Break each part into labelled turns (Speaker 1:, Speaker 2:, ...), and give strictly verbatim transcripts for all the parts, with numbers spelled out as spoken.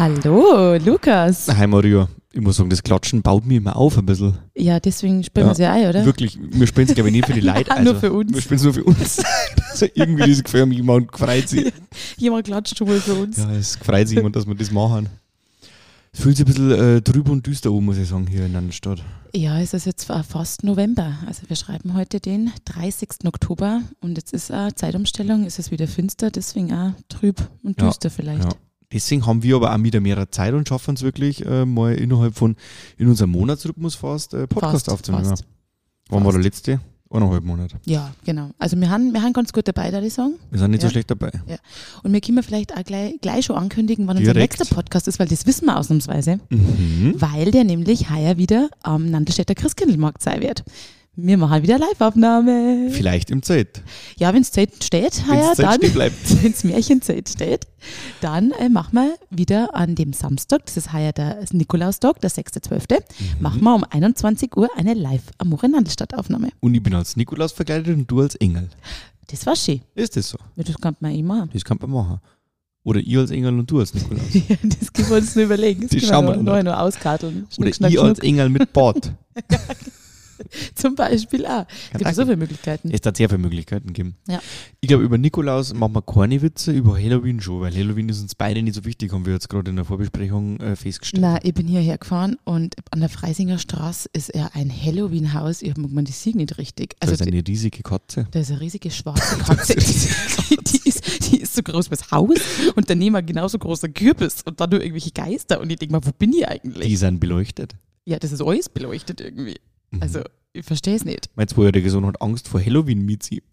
Speaker 1: Hallo, Lukas.
Speaker 2: Hi Maria, ich muss sagen, das Klatschen baut mir immer auf ein bisschen.
Speaker 1: Ja, deswegen spielen wir
Speaker 2: ja,
Speaker 1: sie ein, oder?
Speaker 2: Wirklich, wir spielen es glaube ich nicht für die Leute.
Speaker 1: Ja,
Speaker 2: also,
Speaker 1: nur für uns.
Speaker 2: Wir spielen es nur für uns. Also irgendwie dieses Gefühl, jemand freut sich.
Speaker 1: Jemand klatscht schon mal für uns.
Speaker 2: Ja, es freut sich jemand, dass wir das machen. Es fühlt sich ein bisschen äh, trüb und düster an, muss ich sagen, hier in der Stadt.
Speaker 1: Ja, es ist jetzt fast November. Also wir schreiben heute den dreißigsten Oktober und jetzt ist eine Zeitumstellung, es ist wieder finster, deswegen auch trüb und düster ja, vielleicht.
Speaker 2: Ja. Deswegen haben wir aber auch wieder mehr Zeit und schaffen es wirklich äh, mal innerhalb von, in unserem Monatsrhythmus fast äh, Podcast
Speaker 1: fast,
Speaker 2: aufzunehmen.
Speaker 1: Fast.
Speaker 2: Wann war der letzte? Eineinhalb Monate.
Speaker 1: Ja, genau. Also wir haben, wir haben ganz gut dabei, da ich sagen.
Speaker 2: Wir sind nicht
Speaker 1: ja.
Speaker 2: so schlecht dabei.
Speaker 1: Ja. Und wir können vielleicht auch gleich, gleich schon ankündigen, wann unser
Speaker 2: Direkt.
Speaker 1: nächster Podcast ist, weil das wissen wir ausnahmsweise.
Speaker 2: Mhm.
Speaker 1: Weil der nämlich heuer wieder am Nandelstädter Christkindlmarkt sein wird. Wir machen wieder Live-Aufnahme.
Speaker 2: Vielleicht im Zelt.
Speaker 1: Ja, wenn es Zelt steht, heuer,
Speaker 2: Wenn's Zelt
Speaker 1: dann,
Speaker 2: stehen bleibt.
Speaker 1: wenn es Märchenzelt steht, dann äh, machen wir wieder an dem Samstag, das ist heuer der Nikolaustag, der sechster zwölfter Mhm. machen wir um einundzwanzig Uhr eine Live-Amore Nandelstadt-Aufnahme.
Speaker 2: Und ich bin als Nikolaus verkleidet und du als Engel.
Speaker 1: Das war schön.
Speaker 2: Ist das so?
Speaker 1: Ja, das kann man eh machen.
Speaker 2: Das kann man machen. Oder ich als Engel und du als Nikolaus.
Speaker 1: Ja, das können wir uns nur überlegen. Das
Speaker 2: Die
Speaker 1: können
Speaker 2: schauen
Speaker 1: wir
Speaker 2: wir
Speaker 1: noch,
Speaker 2: noch.
Speaker 1: noch auskarteln.
Speaker 2: Oder
Speaker 1: Schnuck, schnack,
Speaker 2: ich als
Speaker 1: schnuck.
Speaker 2: Engel mit Bart.
Speaker 1: Zum Beispiel auch. Es gibt
Speaker 2: danke.
Speaker 1: so viele Möglichkeiten.
Speaker 2: Es hat sehr viele Möglichkeiten geben.
Speaker 1: Ja.
Speaker 2: Ich glaube, über Nikolaus machen wir keine Witze, über Halloween schon, weil Halloween ist uns beide nicht so wichtig, haben wir jetzt gerade in der Vorbesprechung äh, festgestellt.
Speaker 1: Na, ich bin hierher gefahren und an der Freisinger Straße ist ja ein Halloween-Haus. Ich habe mir die sieht nicht richtig.
Speaker 2: Also
Speaker 1: Also
Speaker 2: das ist eine riesige Katze.
Speaker 1: da ist eine riesige schwarze Katze. die, die, ist, die ist so groß wie das Haus und daneben ein genauso großer Kürbis und dann nur irgendwelche Geister. Und ich denke mal, wo bin ich eigentlich?
Speaker 2: Die sind beleuchtet.
Speaker 1: Ja, das ist alles beleuchtet irgendwie.
Speaker 2: Mhm.
Speaker 1: Also, ich verstehe es nicht.
Speaker 2: Mein zweijähriger Sohn hat Angst vor Halloween mit sie.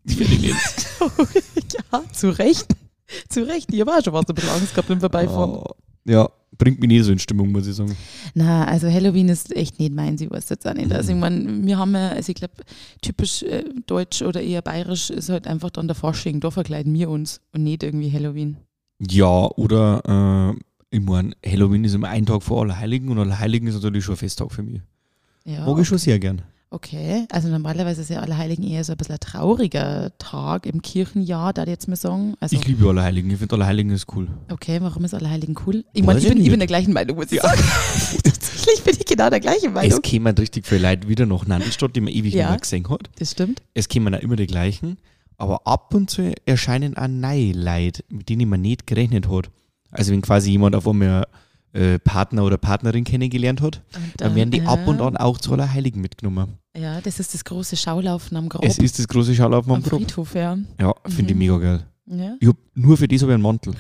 Speaker 1: Ja, zu Recht. Zu Recht. Ich habe auch schon was ein bisschen Angst gehabt beim Vorbeifahren.
Speaker 2: Oh, ja, bringt mich nicht so in Stimmung, muss ich sagen.
Speaker 1: Na, also Halloween ist echt nicht meins, ich weiß jetzt auch nicht. Also ich
Speaker 2: Mhm.
Speaker 1: meine, wir haben ja, also ich glaube, typisch äh, deutsch oder eher bayerisch ist halt einfach dann der Fasching, da verkleiden wir uns und nicht irgendwie Halloween.
Speaker 2: Ja, oder äh, ich meine, Halloween ist immer ein Tag vor Allerheiligen und Allerheiligen ist natürlich schon ein Festtag für mich.
Speaker 1: Ja,
Speaker 2: Mag ich schon sehr gern.
Speaker 1: okay, also normalerweise ist ja Allerheiligen eher so ein bisschen ein trauriger Tag im Kirchenjahr, da ich jetzt mal sagen. Also,
Speaker 2: Ich liebe Allerheiligen, ich finde Allerheiligen ist cool.
Speaker 1: okay, warum ist Allerheiligen cool? Ich
Speaker 2: Weiß
Speaker 1: meine, ich
Speaker 2: ich
Speaker 1: bin, ich
Speaker 2: nicht.
Speaker 1: bin der gleichen Meinung, muss ich
Speaker 2: Ja.
Speaker 1: sagen. Tatsächlich bin ich genau der gleichen
Speaker 2: Es
Speaker 1: Meinung.
Speaker 2: kämen richtig viele Leute wieder nach Nandelstadt, die man ewig
Speaker 1: Ja.
Speaker 2: nicht mehr gesehen hat.
Speaker 1: Das stimmt.
Speaker 2: Es kämen auch immer die gleichen, aber ab und zu erscheinen auch neue Leute, mit denen man nicht gerechnet hat. Also wenn quasi jemand auf einmal äh, Partner oder Partnerin kennengelernt hat,
Speaker 1: Und
Speaker 2: dann werden die
Speaker 1: äh,
Speaker 2: ab und an auch zu Allerheiligen mitgenommen.
Speaker 1: Ja, das ist das große Schaulaufen am Grab.
Speaker 2: Es ist das große Schaulaufen am
Speaker 1: am
Speaker 2: Grab.
Speaker 1: Friedhof, ja.
Speaker 2: Ja, finde
Speaker 1: Mhm.
Speaker 2: ich mega geil.
Speaker 1: Ja,
Speaker 2: Ich hab, nur für das habe ich einen Mantel.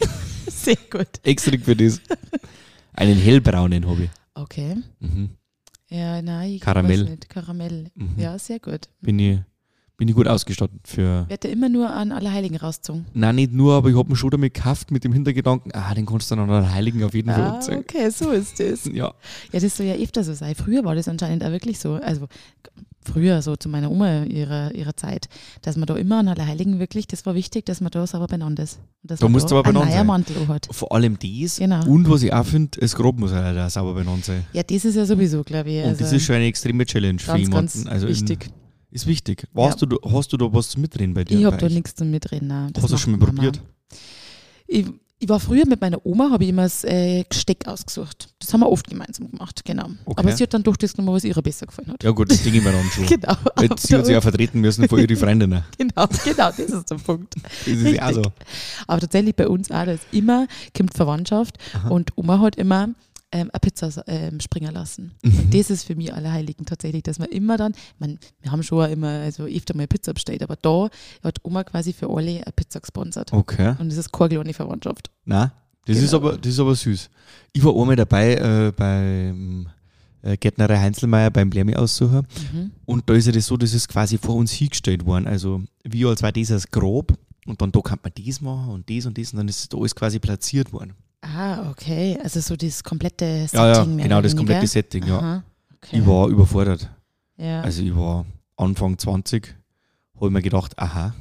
Speaker 1: sehr gut.
Speaker 2: Extra für das. Einen hellbraunen habe ich.
Speaker 1: Okay.
Speaker 2: Mhm.
Speaker 1: Ja, nein, ich
Speaker 2: Karamell.
Speaker 1: weiß nicht. Karamell.
Speaker 2: Mhm.
Speaker 1: Ja, sehr gut.
Speaker 2: Bin ich, bin ich gut ausgestattet für.
Speaker 1: Wird er immer nur an Allerheiligen rausgezogen?
Speaker 2: Nein, nicht nur, aber ich habe ihn schon damit gekauft mit dem Hintergedanken, ah, den kannst du dann an Heiligen auf jeden Fall
Speaker 1: Ah,
Speaker 2: anziehen.
Speaker 1: okay, so ist das.
Speaker 2: Ja.
Speaker 1: Ja, das soll ja öfter so sein. Früher war das anscheinend auch wirklich so. Also früher, so zu meiner Oma ihrer, ihrer Zeit, dass man da immer an Allerheiligen wirklich, das war wichtig, dass man da sauber benannt ist. Und dass
Speaker 2: Da
Speaker 1: man
Speaker 2: musst du aber
Speaker 1: einen
Speaker 2: benannt sein.
Speaker 1: Mantel hat.
Speaker 2: Vor allem das.
Speaker 1: Genau.
Speaker 2: Und was ich auch finde, das Grab muss halt auch sauber benannt sein.
Speaker 1: Ja, das ist ja sowieso, glaube ich.
Speaker 2: Und
Speaker 1: Also
Speaker 2: das ist schon eine extreme Challenge für
Speaker 1: ganz,
Speaker 2: jemanden.
Speaker 1: ganz
Speaker 2: Also in-
Speaker 1: wichtig.
Speaker 2: ist wichtig. Warst
Speaker 1: Ja.
Speaker 2: du, da- hast du da was zu mitreden bei dir?
Speaker 1: Ich habe
Speaker 2: bei
Speaker 1: da
Speaker 2: euch?
Speaker 1: nichts zum Mitreden. Nein, das
Speaker 2: Hast du
Speaker 1: macht
Speaker 2: schon mal
Speaker 1: Mama.
Speaker 2: probiert?
Speaker 1: Ich, ich war früher mit meiner Oma, habe ich immer das äh, Gesteck ausgesucht. Das haben wir oft gemeinsam gemacht, genau.
Speaker 2: Okay.
Speaker 1: Aber sie hat dann durchgenommen, was ihr besser gefallen hat.
Speaker 2: Ja gut, das Ding ich mir dann schon.
Speaker 1: Genau.
Speaker 2: Jetzt, sie hat sich auch vertreten müssen vor ihren Freundinnen.
Speaker 1: genau, genau, das ist der Punkt.
Speaker 2: Das ist ja auch so.
Speaker 1: Aber tatsächlich bei uns auch, da ist immer, kommt Verwandtschaft
Speaker 2: Aha.
Speaker 1: und Oma hat immer ähm, eine Pizza ähm, springen lassen.
Speaker 2: Mhm.
Speaker 1: Und das ist für mich Allerheiligen tatsächlich, dass man immer dann, man, wir haben schon auch immer, also öfter mal Pizza bestellt, aber da hat Oma quasi für alle eine Pizza gesponsert.
Speaker 2: Okay.
Speaker 1: Und das ist keine kleine Verwandtschaft.
Speaker 2: Nein, das,
Speaker 1: Genau.
Speaker 2: ist aber, das ist aber süß. Ich war einmal dabei äh, beim äh, Gärtnerei Heinzelmeier beim Blärmi-Aussucher.
Speaker 1: Mhm.
Speaker 2: Und da ist ja das so, das ist quasi vor uns hingestellt worden. Also wie als war das als Grab und dann da kann man das machen und das und das und dann ist da alles quasi platziert worden.
Speaker 1: Ah, okay. Also so das komplette Setting.
Speaker 2: Ja, ja,
Speaker 1: mehr
Speaker 2: genau,
Speaker 1: oder
Speaker 2: das komplette
Speaker 1: weniger.
Speaker 2: Setting, ja.
Speaker 1: Aha, okay.
Speaker 2: Ich war überfordert.
Speaker 1: ja.
Speaker 2: Also ich war Anfang zwanzig, habe ich mir gedacht, aha,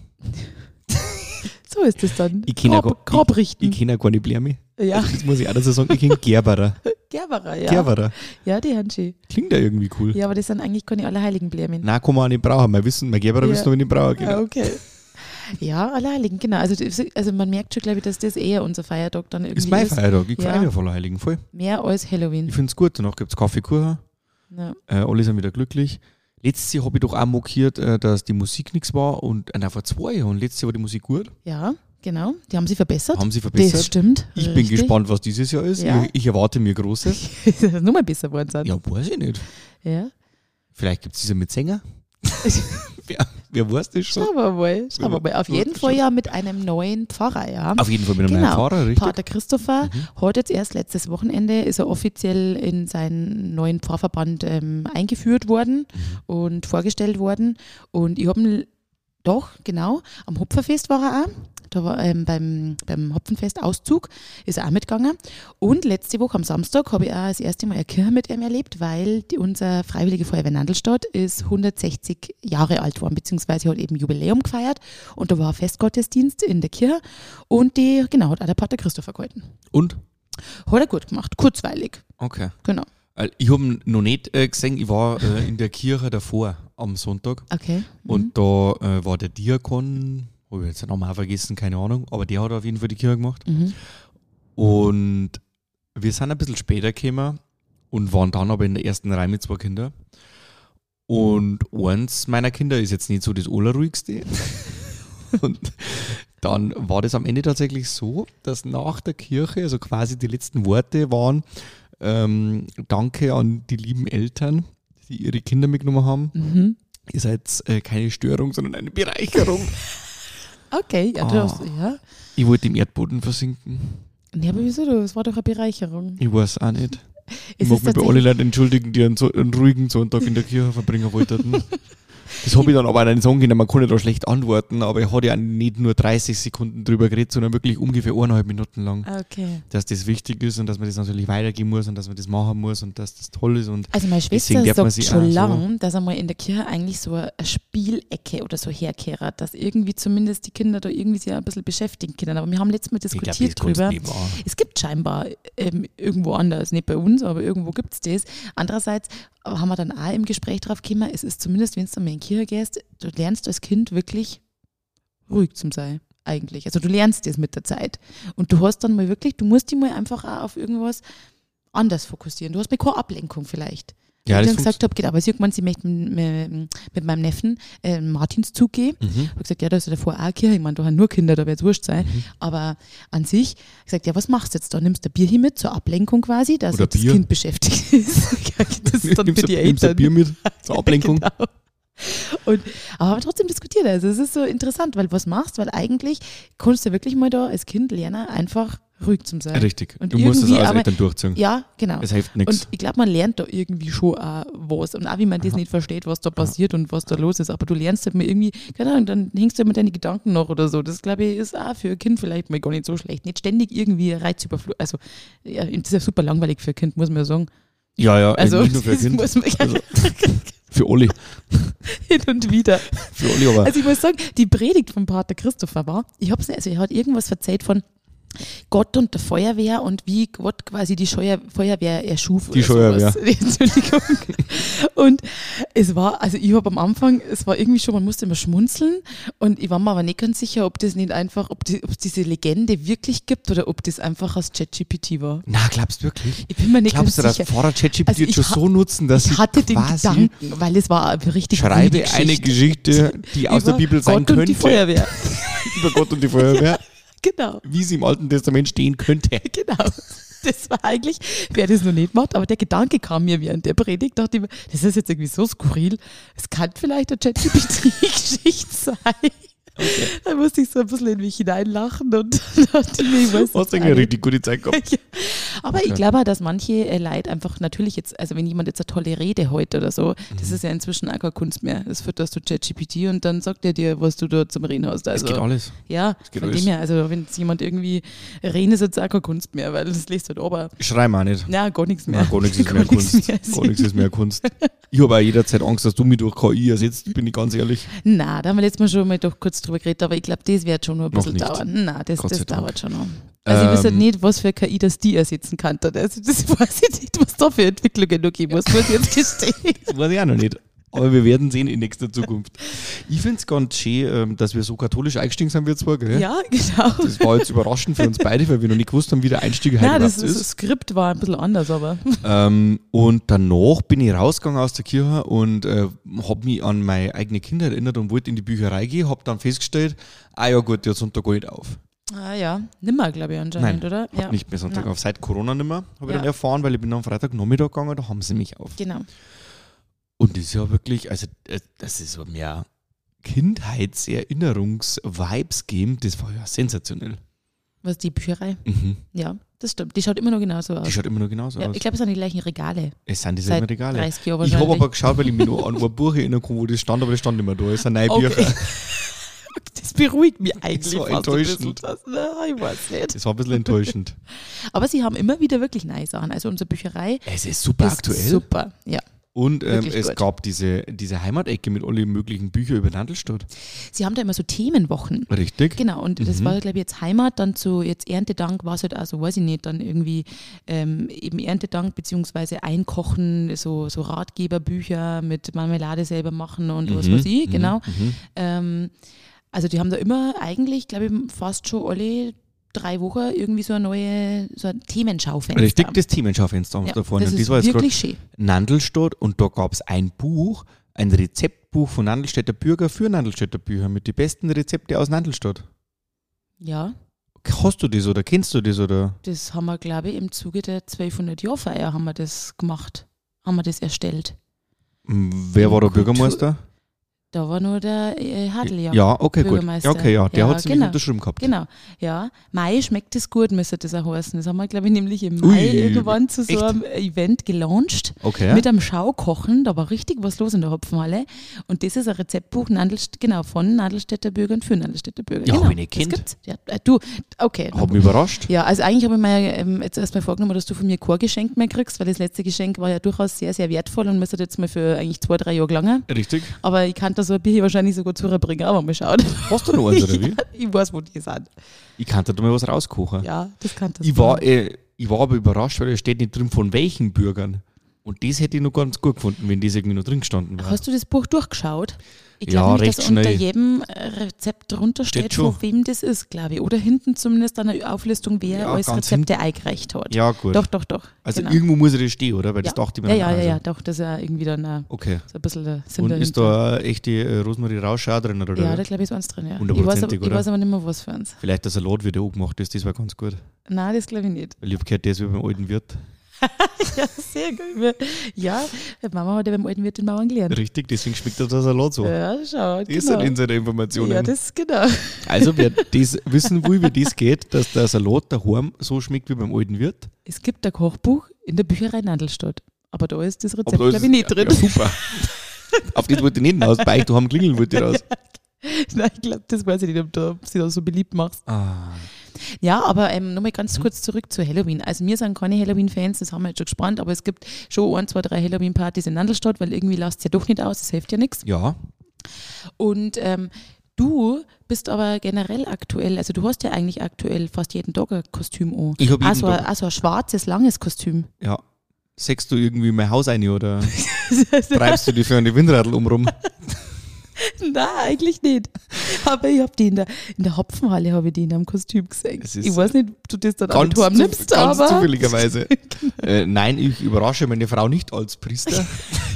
Speaker 1: so ist es dann.
Speaker 2: Ich kenn ja
Speaker 1: Grab,
Speaker 2: gar-
Speaker 1: Grabrichten.
Speaker 2: ich kenne ja keine Blärmi.
Speaker 1: ja,
Speaker 2: Das muss ich auch dazu sagen, ich kenne Gerberer.
Speaker 1: Gerberer, ja.
Speaker 2: Gerberer.
Speaker 1: Ja, die haben schön.
Speaker 2: Klingt ja irgendwie cool.
Speaker 1: Ja, aber das sind eigentlich keine Allerheiligen Blämen.
Speaker 2: Nein, kann man auch nicht brauchen. Mein Wissen, mein Gerberer
Speaker 1: Ja.
Speaker 2: wissen, wenn ich brauche. Genau.
Speaker 1: Ah, okay. Ja, Allerheiligen, genau. Also, das- also man merkt schon, glaube ich, dass das eher unser Feiertag dann irgendwie
Speaker 2: Ist mein
Speaker 1: ist.
Speaker 2: Feiertag, ich
Speaker 1: Ja.
Speaker 2: freue mich auf Allerheiligen, voll.
Speaker 1: Mehr als Halloween.
Speaker 2: Ich finde es gut, danach gibt es Kaffeekuchen,
Speaker 1: Ja.
Speaker 2: äh, alle sind wieder glücklich. Letztes Jahr habe ich doch auch mokiert, äh, dass die Musik nichts war und äh, vor zwei Jahren, letztes Jahr war die Musik gut,
Speaker 1: ja, genau. Die haben sie verbessert.
Speaker 2: haben sie
Speaker 1: Das
Speaker 2: verbessert.
Speaker 1: stimmt.
Speaker 2: Ich bin
Speaker 1: Richtig.
Speaker 2: gespannt, was dieses Jahr ist.
Speaker 1: Ja.
Speaker 2: Ich, ich erwarte mir Großes.
Speaker 1: Dass es nur mal besser geworden sind.
Speaker 2: Ja, weiß ich nicht.
Speaker 1: Ja.
Speaker 2: Vielleicht gibt es diese mit Sänger. wer, wer weiß das schon?
Speaker 1: Schauen wir mal. Schauen wir mal. Auf
Speaker 2: Ja,
Speaker 1: jeden
Speaker 2: schon.
Speaker 1: Fall ja mit einem neuen Pfarrer, ja.
Speaker 2: Auf jeden Fall mit einem
Speaker 1: Genau.
Speaker 2: neuen Fahrer, richtig?
Speaker 1: Pater Christopher
Speaker 2: Mhm.
Speaker 1: hat jetzt erst letztes Wochenende ist er offiziell in seinen neuen Pfarrverband ähm, eingeführt worden
Speaker 2: Mhm.
Speaker 1: und vorgestellt worden. Und ich habe ihn doch, genau, am Hopferfest war er auch. Da war ähm, beim, beim Hopfenfest Auszug ist er auch mitgegangen. Und letzte Woche am Samstag habe ich auch das erste Mal eine Kirche mit ihm erlebt, weil die, unser Freiwillige Feuerwehr Nandelstadt ist hundertsechzig Jahre alt worden, beziehungsweise hat eben Jubiläum gefeiert. Und da war ein Festgottesdienst in der Kirche. Und die, genau, hat auch der Pater Christopher gehalten.
Speaker 2: Und?
Speaker 1: Hat er gut gemacht, kurzweilig,
Speaker 2: Okay.
Speaker 1: genau.
Speaker 2: Äh, Ich habe ihn noch nicht äh, gesehen, ich war äh, in der Kirche davor am Sonntag
Speaker 1: Okay. Mhm.
Speaker 2: und da äh, war der Diakon, habe ich jetzt den Namen auch vergessen, keine Ahnung, aber der hat auf jeden Fall die Kirche gemacht.
Speaker 1: Mhm.
Speaker 2: Und wir sind ein bisschen später gekommen und waren dann aber in der ersten Reihe mit zwei Kindern. Und eins meiner Kinder ist jetzt nicht so das Allerruhigste. Und dann war das am Ende tatsächlich so, dass nach der Kirche, also quasi die letzten Worte waren, ähm, danke an die lieben Eltern, die ihre Kinder mitgenommen haben.
Speaker 1: Mhm.
Speaker 2: Ihr seid äh, keine Störung, sondern eine Bereicherung.
Speaker 1: Okay, ja, du
Speaker 2: Ah.
Speaker 1: hast, ja.
Speaker 2: Ich wollte im Erdboden versinken.
Speaker 1: Nee, aber wieso? Das war doch eine Bereicherung.
Speaker 2: Ich weiß auch nicht. Ich
Speaker 1: Es
Speaker 2: mag
Speaker 1: ist
Speaker 2: mich bei allen Leuten entschuldigen, die einen, so, einen ruhigen Sonntag in der Kirche verbringen wollten. Das habe ich dann aber auch nicht sagen können, man kann ja da schlecht antworten, aber ich hatte ja nicht nur dreißig Sekunden drüber geredet, sondern wirklich ungefähr eineinhalb Minuten lang,
Speaker 1: Okay.
Speaker 2: dass das wichtig ist und dass man das natürlich weitergeben muss und dass man das machen muss und dass das toll ist. Und
Speaker 1: Also meine
Speaker 2: Deswegen
Speaker 1: Schwester
Speaker 2: darf man
Speaker 1: sagt
Speaker 2: sich
Speaker 1: schon
Speaker 2: auch so-
Speaker 1: lang, dass einmal in der Kirche eigentlich so eine Spielecke oder so herkehrt, dass irgendwie zumindest die Kinder da irgendwie sich ein bisschen beschäftigen können. Aber wir haben letztes Mal
Speaker 2: ich glaube,
Speaker 1: diskutiert
Speaker 2: das kannst du
Speaker 1: drüber.
Speaker 2: nicht machen.
Speaker 1: Es gibt scheinbar ähm, irgendwo anders, nicht bei uns, aber irgendwo gibt es das. Andererseits haben wir dann auch im Gespräch drauf gekommen, es ist zumindest, wenn du mal in die Kirche gehst, du lernst als Kind wirklich ruhig zu sein, eigentlich. Also du lernst das mit der Zeit. Und du hast dann mal wirklich, du musst dich mal einfach auch auf irgendwas anders fokussieren. Du hast mal keine Ablenkung vielleicht.
Speaker 2: Ja,
Speaker 1: Wie ich
Speaker 2: das
Speaker 1: dann gesagt habe, geht, aber sie hat gemeint, sie möchte mit, mit, mit meinem Neffen äh, Martinszug gehen.
Speaker 2: Mhm.
Speaker 1: Ich habe gesagt, ja, da ist ja davor auch eine Kirche. Ich meine, da haben nur Kinder, da wird es wurscht sein.
Speaker 2: Mhm.
Speaker 1: Aber an sich, ich habe gesagt, ja, was machst du jetzt da? Nimmst du Bier hier mit zur Ablenkung quasi, dass
Speaker 2: Oder
Speaker 1: das
Speaker 2: Bier.
Speaker 1: Kind beschäftigt ist. Ja, das ist dann
Speaker 2: Nimmst
Speaker 1: für die
Speaker 2: du- nimmst du ein
Speaker 1: Eltern.
Speaker 2: Bier mit zur Ablenkung?
Speaker 1: Genau. Und, aber haben wir trotzdem diskutiert. Also es ist so interessant, weil was machst, weil eigentlich kannst du wirklich mal da als Kind lernen, einfach ruhig zu sein.
Speaker 2: Richtig.
Speaker 1: Und
Speaker 2: Du musst es
Speaker 1: irgendwie
Speaker 2: als
Speaker 1: aber-
Speaker 2: Eltern durchziehen.
Speaker 1: Ja, genau.
Speaker 2: Es hilft nichts.
Speaker 1: Und ich glaube, man lernt da irgendwie schon auch was. Und auch wie man das
Speaker 2: Aha.
Speaker 1: nicht versteht, was da passiert und was da los ist. Aber du lernst halt mal irgendwie, keine Ahnung, dann hängst du halt mit deinen Gedanken noch oder so. Das, glaube ich, ist auch für ein Kind vielleicht mal gar nicht so schlecht. Nicht ständig irgendwie Reizüberflutung. Also, ja, das ist ja super langweilig für ein Kind, muss man ja sagen.
Speaker 2: Ja, ja,
Speaker 1: Also,
Speaker 2: nicht nur für ein
Speaker 1: das
Speaker 2: Kind.
Speaker 1: muss man
Speaker 2: Also, für alle.
Speaker 1: hin und wieder.
Speaker 2: Für alle, aber
Speaker 1: Also, ich muss sagen, die Predigt von Pater Christopher war, ich hab's nicht, also, er hat irgendwas erzählt von Gott und der Feuerwehr und wie Gott quasi die Scheuer, Feuerwehr erschuf.
Speaker 2: Die
Speaker 1: oder
Speaker 2: Feuerwehr.
Speaker 1: sowas. Entschuldigung. Und es war, also ich habe am Anfang, es war irgendwie schon, man musste immer schmunzeln und ich war mir aber nicht ganz sicher, ob das nicht einfach, ob, die, ob es diese Legende wirklich gibt oder ob das einfach aus ChatGPT war.
Speaker 2: na, glaubst du wirklich?
Speaker 1: Ich bin mir nicht
Speaker 2: Glaubst du,
Speaker 1: ganz
Speaker 2: dass
Speaker 1: sicher.
Speaker 2: Pfarrer ChatGPT
Speaker 1: Also
Speaker 2: jetzt
Speaker 1: ich
Speaker 2: schon
Speaker 1: ha-
Speaker 2: so nutzen, dass
Speaker 1: Ich
Speaker 2: sie
Speaker 1: hatte den
Speaker 2: quasi
Speaker 1: Gedanken, weil es war eine richtig
Speaker 2: schreibe
Speaker 1: wilde
Speaker 2: eine Geschichte, die aus der
Speaker 1: über
Speaker 2: Bibel sein
Speaker 1: Gott und die
Speaker 2: könnte,
Speaker 1: Feuerwehr.
Speaker 2: über Gott und die Feuerwehr,
Speaker 1: Genau.
Speaker 2: wie sie im Alten Testament stehen könnte.
Speaker 1: Genau. Das war eigentlich, wer das noch nicht macht, aber der Gedanke kam mir während der Predigt, dachte ich mir, das ist jetzt irgendwie so skurril, es kann vielleicht eine ChatGPT-Geschichte sein.
Speaker 2: Okay.
Speaker 1: Da musste ich so ein bisschen in mich hineinlachen und dachte mir, ich weiß
Speaker 2: Hast du
Speaker 1: es
Speaker 2: eine
Speaker 1: auch
Speaker 2: richtig gute Zeit gehabt?
Speaker 1: Ja. Aber ich
Speaker 2: Okay.
Speaker 1: glaube auch, dass manche äh, Leute einfach natürlich jetzt, also wenn jemand jetzt eine tolle Rede hält oder so, das
Speaker 2: Mhm.
Speaker 1: ist ja inzwischen auch keine Kunst mehr. Das fütterst du ChatGPT und dann sagt er dir, was du da zum Reden hast.
Speaker 2: Es
Speaker 1: Also,
Speaker 2: geht alles.
Speaker 1: ja,
Speaker 2: geht
Speaker 1: von
Speaker 2: alles.
Speaker 1: dem her, also wenn jetzt jemand irgendwie reden, ist jetzt auch keine Kunst mehr, weil das lässt halt aber,
Speaker 2: Schrei mal nicht.
Speaker 1: na, gar nichts mehr.
Speaker 2: Nein, gar nichts ist mehr
Speaker 1: Gar nichts
Speaker 2: Kunst.
Speaker 1: mehr.
Speaker 2: Gar nichts ist mehr Kunst. Ich habe auch jederzeit Angst, dass du mich durch K I ersetzt, bin ich ganz ehrlich.
Speaker 1: Na, da haben wir letztes Mal schon mal doch kurz drüber geredet, aber ich glaube, das wird schon noch ein
Speaker 2: Noch
Speaker 1: bisschen
Speaker 2: nicht.
Speaker 1: dauern. Na, das,
Speaker 2: Gott
Speaker 1: das
Speaker 2: sei Dank.
Speaker 1: dauert schon noch. Also ich weiß halt
Speaker 2: Ähm,
Speaker 1: nicht, was für K I das die ersetzen kann. Also das weiß ich nicht, was da für Entwicklungen noch geben muss, muss ich jetzt gestehen.
Speaker 2: Das weiß ich auch noch nicht. Aber wir werden sehen in nächster Zukunft. Ich finde es ganz schön, dass wir so katholisch eingestiegen sind, wir zwar, gell?
Speaker 1: Ja, genau.
Speaker 2: Das war jetzt überraschend für uns beide, weil wir noch nicht gewusst haben, wie der Einstieg heute
Speaker 1: Nein, das,
Speaker 2: ist.
Speaker 1: das Skript war ein bisschen anders, aber.
Speaker 2: Ähm, und danach bin ich rausgegangen aus der Kirche und äh, habe mich an meine eigene Kinder erinnert und wollte in die Bücherei gehen, habe dann festgestellt, ah ja gut, der Sonntag geht auf.
Speaker 1: Ah ja, nimmer, glaube ich, anscheinend,
Speaker 2: Nein,
Speaker 1: oder?
Speaker 2: Hab
Speaker 1: Ja.
Speaker 2: nicht mehr Sonntag
Speaker 1: Nein.
Speaker 2: auf. Seit Corona nicht mehr, habe ich
Speaker 1: Ja.
Speaker 2: dann erfahren, weil ich bin am Freitagnachmittag gegangen, da haben sie mich auf.
Speaker 1: Genau.
Speaker 2: Und das ist ja wirklich, also äh, das ist so mehr Kindheitserinnerungs-Vibes geben, das war ja sensationell.
Speaker 1: Was, die Bücherei?
Speaker 2: Mhm.
Speaker 1: Ja, das stimmt. Die schaut immer noch genauso aus.
Speaker 2: Die schaut immer noch genauso
Speaker 1: Ja,
Speaker 2: aus.
Speaker 1: ich glaube, es sind die gleichen Regale.
Speaker 2: Es sind dieselben
Speaker 1: Seit
Speaker 2: Regale.
Speaker 1: dreißig Jahren
Speaker 2: Ich habe
Speaker 1: wahrscheinlich.
Speaker 2: aber geschaut, weil ich mich noch an ein Buch erinnern kann, wo das stand, aber das stand nicht mehr da. Es sind neue
Speaker 1: Okay.
Speaker 2: Bücher.
Speaker 1: Das beruhigt mich eigentlich
Speaker 2: war
Speaker 1: fast
Speaker 2: enttäuschend.
Speaker 1: ein bisschen. Das, na, ich weiß nicht.
Speaker 2: Das war ein bisschen enttäuschend.
Speaker 1: Aber sie haben immer wieder wirklich neue Sachen. Also unsere Bücherei
Speaker 2: Es ist super
Speaker 1: ist
Speaker 2: aktuell.
Speaker 1: super. Ja.
Speaker 2: Und ähm,
Speaker 1: Wirklich
Speaker 2: es
Speaker 1: gut.
Speaker 2: gab diese, diese Heimatecke mit allen möglichen Büchern über Nandelstadt.
Speaker 1: Sie haben da immer so Themenwochen.
Speaker 2: Richtig?
Speaker 1: Genau, und das
Speaker 2: Mhm.
Speaker 1: war, glaube ich, jetzt Heimat, dann zu jetzt Erntedank war es halt auch so, weiß ich nicht, dann irgendwie ähm, eben Erntedank beziehungsweise Einkochen, so, so Ratgeberbücher mit Marmelade selber machen und was
Speaker 2: Mhm,
Speaker 1: weiß ich,
Speaker 2: mhm,
Speaker 1: genau.
Speaker 2: mhm.
Speaker 1: Ähm, also die haben da immer eigentlich, glaube ich, fast schon alle drei Wochen irgendwie so eine neue so ein Themenschaufenster.
Speaker 2: Richtig, das Themenschaufenster
Speaker 1: ja,
Speaker 2: da vorne.
Speaker 1: das
Speaker 2: Und
Speaker 1: ist
Speaker 2: das war jetzt
Speaker 1: wirklich
Speaker 2: gerade
Speaker 1: schön.
Speaker 2: Nandelstadt und da gab es ein Buch, ein Rezeptbuch von Nandelstädter Bürger für Nandelstädter Bücher mit den besten Rezepte aus Nandelstadt.
Speaker 1: Ja,
Speaker 2: Hast du das oder kennst du das oder?
Speaker 1: das haben wir, glaube ich, im Zuge der zwölfhundert-Jahr-Feier haben wir das gemacht, haben wir das erstellt.
Speaker 2: Wer war der
Speaker 1: Kultur-
Speaker 2: Bürgermeister?
Speaker 1: Da war nur der äh, Hadl, ja.
Speaker 2: Ja, okay, gut.
Speaker 1: Bürgermeister.
Speaker 2: Ja, okay, ja, der
Speaker 1: Ja,
Speaker 2: hat es nämlich
Speaker 1: genau.
Speaker 2: unterschrieben gehabt.
Speaker 1: Genau, ja. Mai schmeckt es gut, müsste das auch heißen. Das haben wir, glaube ich, nämlich im Mai
Speaker 2: Ui,
Speaker 1: irgendwann zu so
Speaker 2: echt?
Speaker 1: einem Event gelauncht.
Speaker 2: Okay.
Speaker 1: Mit einem Schaukochen, da war richtig was los in der Hopfenhalle. Und das ist ein Rezeptbuch Nadelst- genau, von Nadelstädter Bürgern für Nadelstädter Bürger.
Speaker 2: Ja,
Speaker 1: genau,
Speaker 2: hab ich nicht
Speaker 1: das
Speaker 2: kennt.
Speaker 1: gibt's. Ja, äh, du, okay.
Speaker 2: Hat mich überrascht.
Speaker 1: Ja, also eigentlich habe ich mir ähm, jetzt erstmal vorgenommen, dass du von mir kein Geschenk mehr kriegst, weil das letzte Geschenk war ja durchaus sehr, sehr wertvoll und müsste jetzt mal für eigentlich zwei, drei Jahre gelangen.
Speaker 2: Richtig.
Speaker 1: Aber ich kann da so ein Bier wahrscheinlich sogar zubringen, aber mal schauen.
Speaker 2: Hast du noch eins oder wie?
Speaker 1: Ja, ich weiß, wo die sind.
Speaker 2: Ich kann da mal was rauskochen.
Speaker 1: Ja, das kann das.
Speaker 2: Ich war, äh, ich war aber überrascht, weil da steht nicht drin, von welchen Bürgern. Und das hätte ich noch ganz gut gefunden, wenn das irgendwie noch drin gestanden wäre.
Speaker 1: Hast du das Buch durchgeschaut? Ich
Speaker 2: Ja,
Speaker 1: glaube nicht,
Speaker 2: recht
Speaker 1: dass unter
Speaker 2: schnell.
Speaker 1: jedem äh, Rezept drunter
Speaker 2: Steht
Speaker 1: steht,
Speaker 2: schon.
Speaker 1: von wem das ist, glaube ich. Oder hinten zumindest eine Auflistung, wer
Speaker 2: Ja,
Speaker 1: als
Speaker 2: ganz
Speaker 1: Rezepte eingereicht hat.
Speaker 2: Ja, gut.
Speaker 1: Doch, doch, doch.
Speaker 2: also
Speaker 1: genau.
Speaker 2: irgendwo muss ich das stehen, oder? Weil
Speaker 1: ja.
Speaker 2: das dachte ich mir
Speaker 1: ja,
Speaker 2: dann
Speaker 1: ja,
Speaker 2: auch
Speaker 1: ja,
Speaker 2: so.
Speaker 1: ja, doch, das ist ja irgendwie dann äh,
Speaker 2: Okay.
Speaker 1: so ein bisschen der Sinn
Speaker 2: Und
Speaker 1: dahinter.
Speaker 2: ist da eine echte äh, Rosmarie Rausch auch drin, oder?
Speaker 1: Ja, da glaube ich ist eins drin, ja. Ich weiß, aber,
Speaker 2: Hundertprozentig,
Speaker 1: ich
Speaker 2: oder?
Speaker 1: weiß aber nicht mehr, was für uns.
Speaker 2: Vielleicht der Salat wird auch gemacht ist, das war ganz gut.
Speaker 1: Nein, das glaube ich nicht.
Speaker 2: Weil ich habe gehört, der ist wie beim alten Wirt.
Speaker 1: Ja, sehr gut. Ja, Mama hat ja beim alten Wirt den Mauern gelernt.
Speaker 2: Richtig, deswegen schmeckt der Salat so.
Speaker 1: Ja, schau,
Speaker 2: Das
Speaker 1: genau.
Speaker 2: sind Insider-Informationen.
Speaker 1: Ja, das genau.
Speaker 2: Also, wer das wissen will, wie das geht, dass der Salat daheim so schmeckt wie beim alten Wirt.
Speaker 1: Es gibt ein Kochbuch in der Bücherei Nadelstadt. Aber da ist das Rezept,
Speaker 2: Aber da
Speaker 1: glaube
Speaker 2: ist-
Speaker 1: ich, nicht drin.
Speaker 2: Ja, super. Auf das wollte ich nicht hinaus. Bei euch daheim klingeln wollte ich raus.
Speaker 1: Nein, ich glaube, das weiß ich nicht, ob du ob sie das so beliebt machst.
Speaker 2: Ah.
Speaker 1: Ja, aber ähm, nochmal ganz kurz zurück zu Halloween. Also wir sind keine Halloween-Fans, das haben wir jetzt schon gespannt, aber es gibt schon ein, zwei, drei Halloween-Partys in Nadelstadt, weil irgendwie lasst es ja doch nicht aus, das hilft ja nichts.
Speaker 2: Ja,
Speaker 1: Und ähm, du bist aber generell aktuell, also du hast ja eigentlich aktuell fast jeden Tag ein Kostüm an.
Speaker 2: ich habe jeden
Speaker 1: Also, ein-
Speaker 2: Tag,
Speaker 1: also ein schwarzes, langes Kostüm.
Speaker 2: ja. Sägst du irgendwie in mein Haus ein oder treibst du die für eine Windradl umrum?
Speaker 1: Nein, eigentlich nicht. Aber ich habe die in der, in der Hopfenhalle habe ich die in einem Kostüm gesehen.
Speaker 2: Es ist
Speaker 1: Ich weiß nicht, ob du das dann auch
Speaker 2: Ganz,
Speaker 1: mit heim
Speaker 2: zu,
Speaker 1: nimmst,
Speaker 2: ganz
Speaker 1: aber
Speaker 2: zufälligerweise. äh, nein, ich überrasche meine Frau nicht als Priester.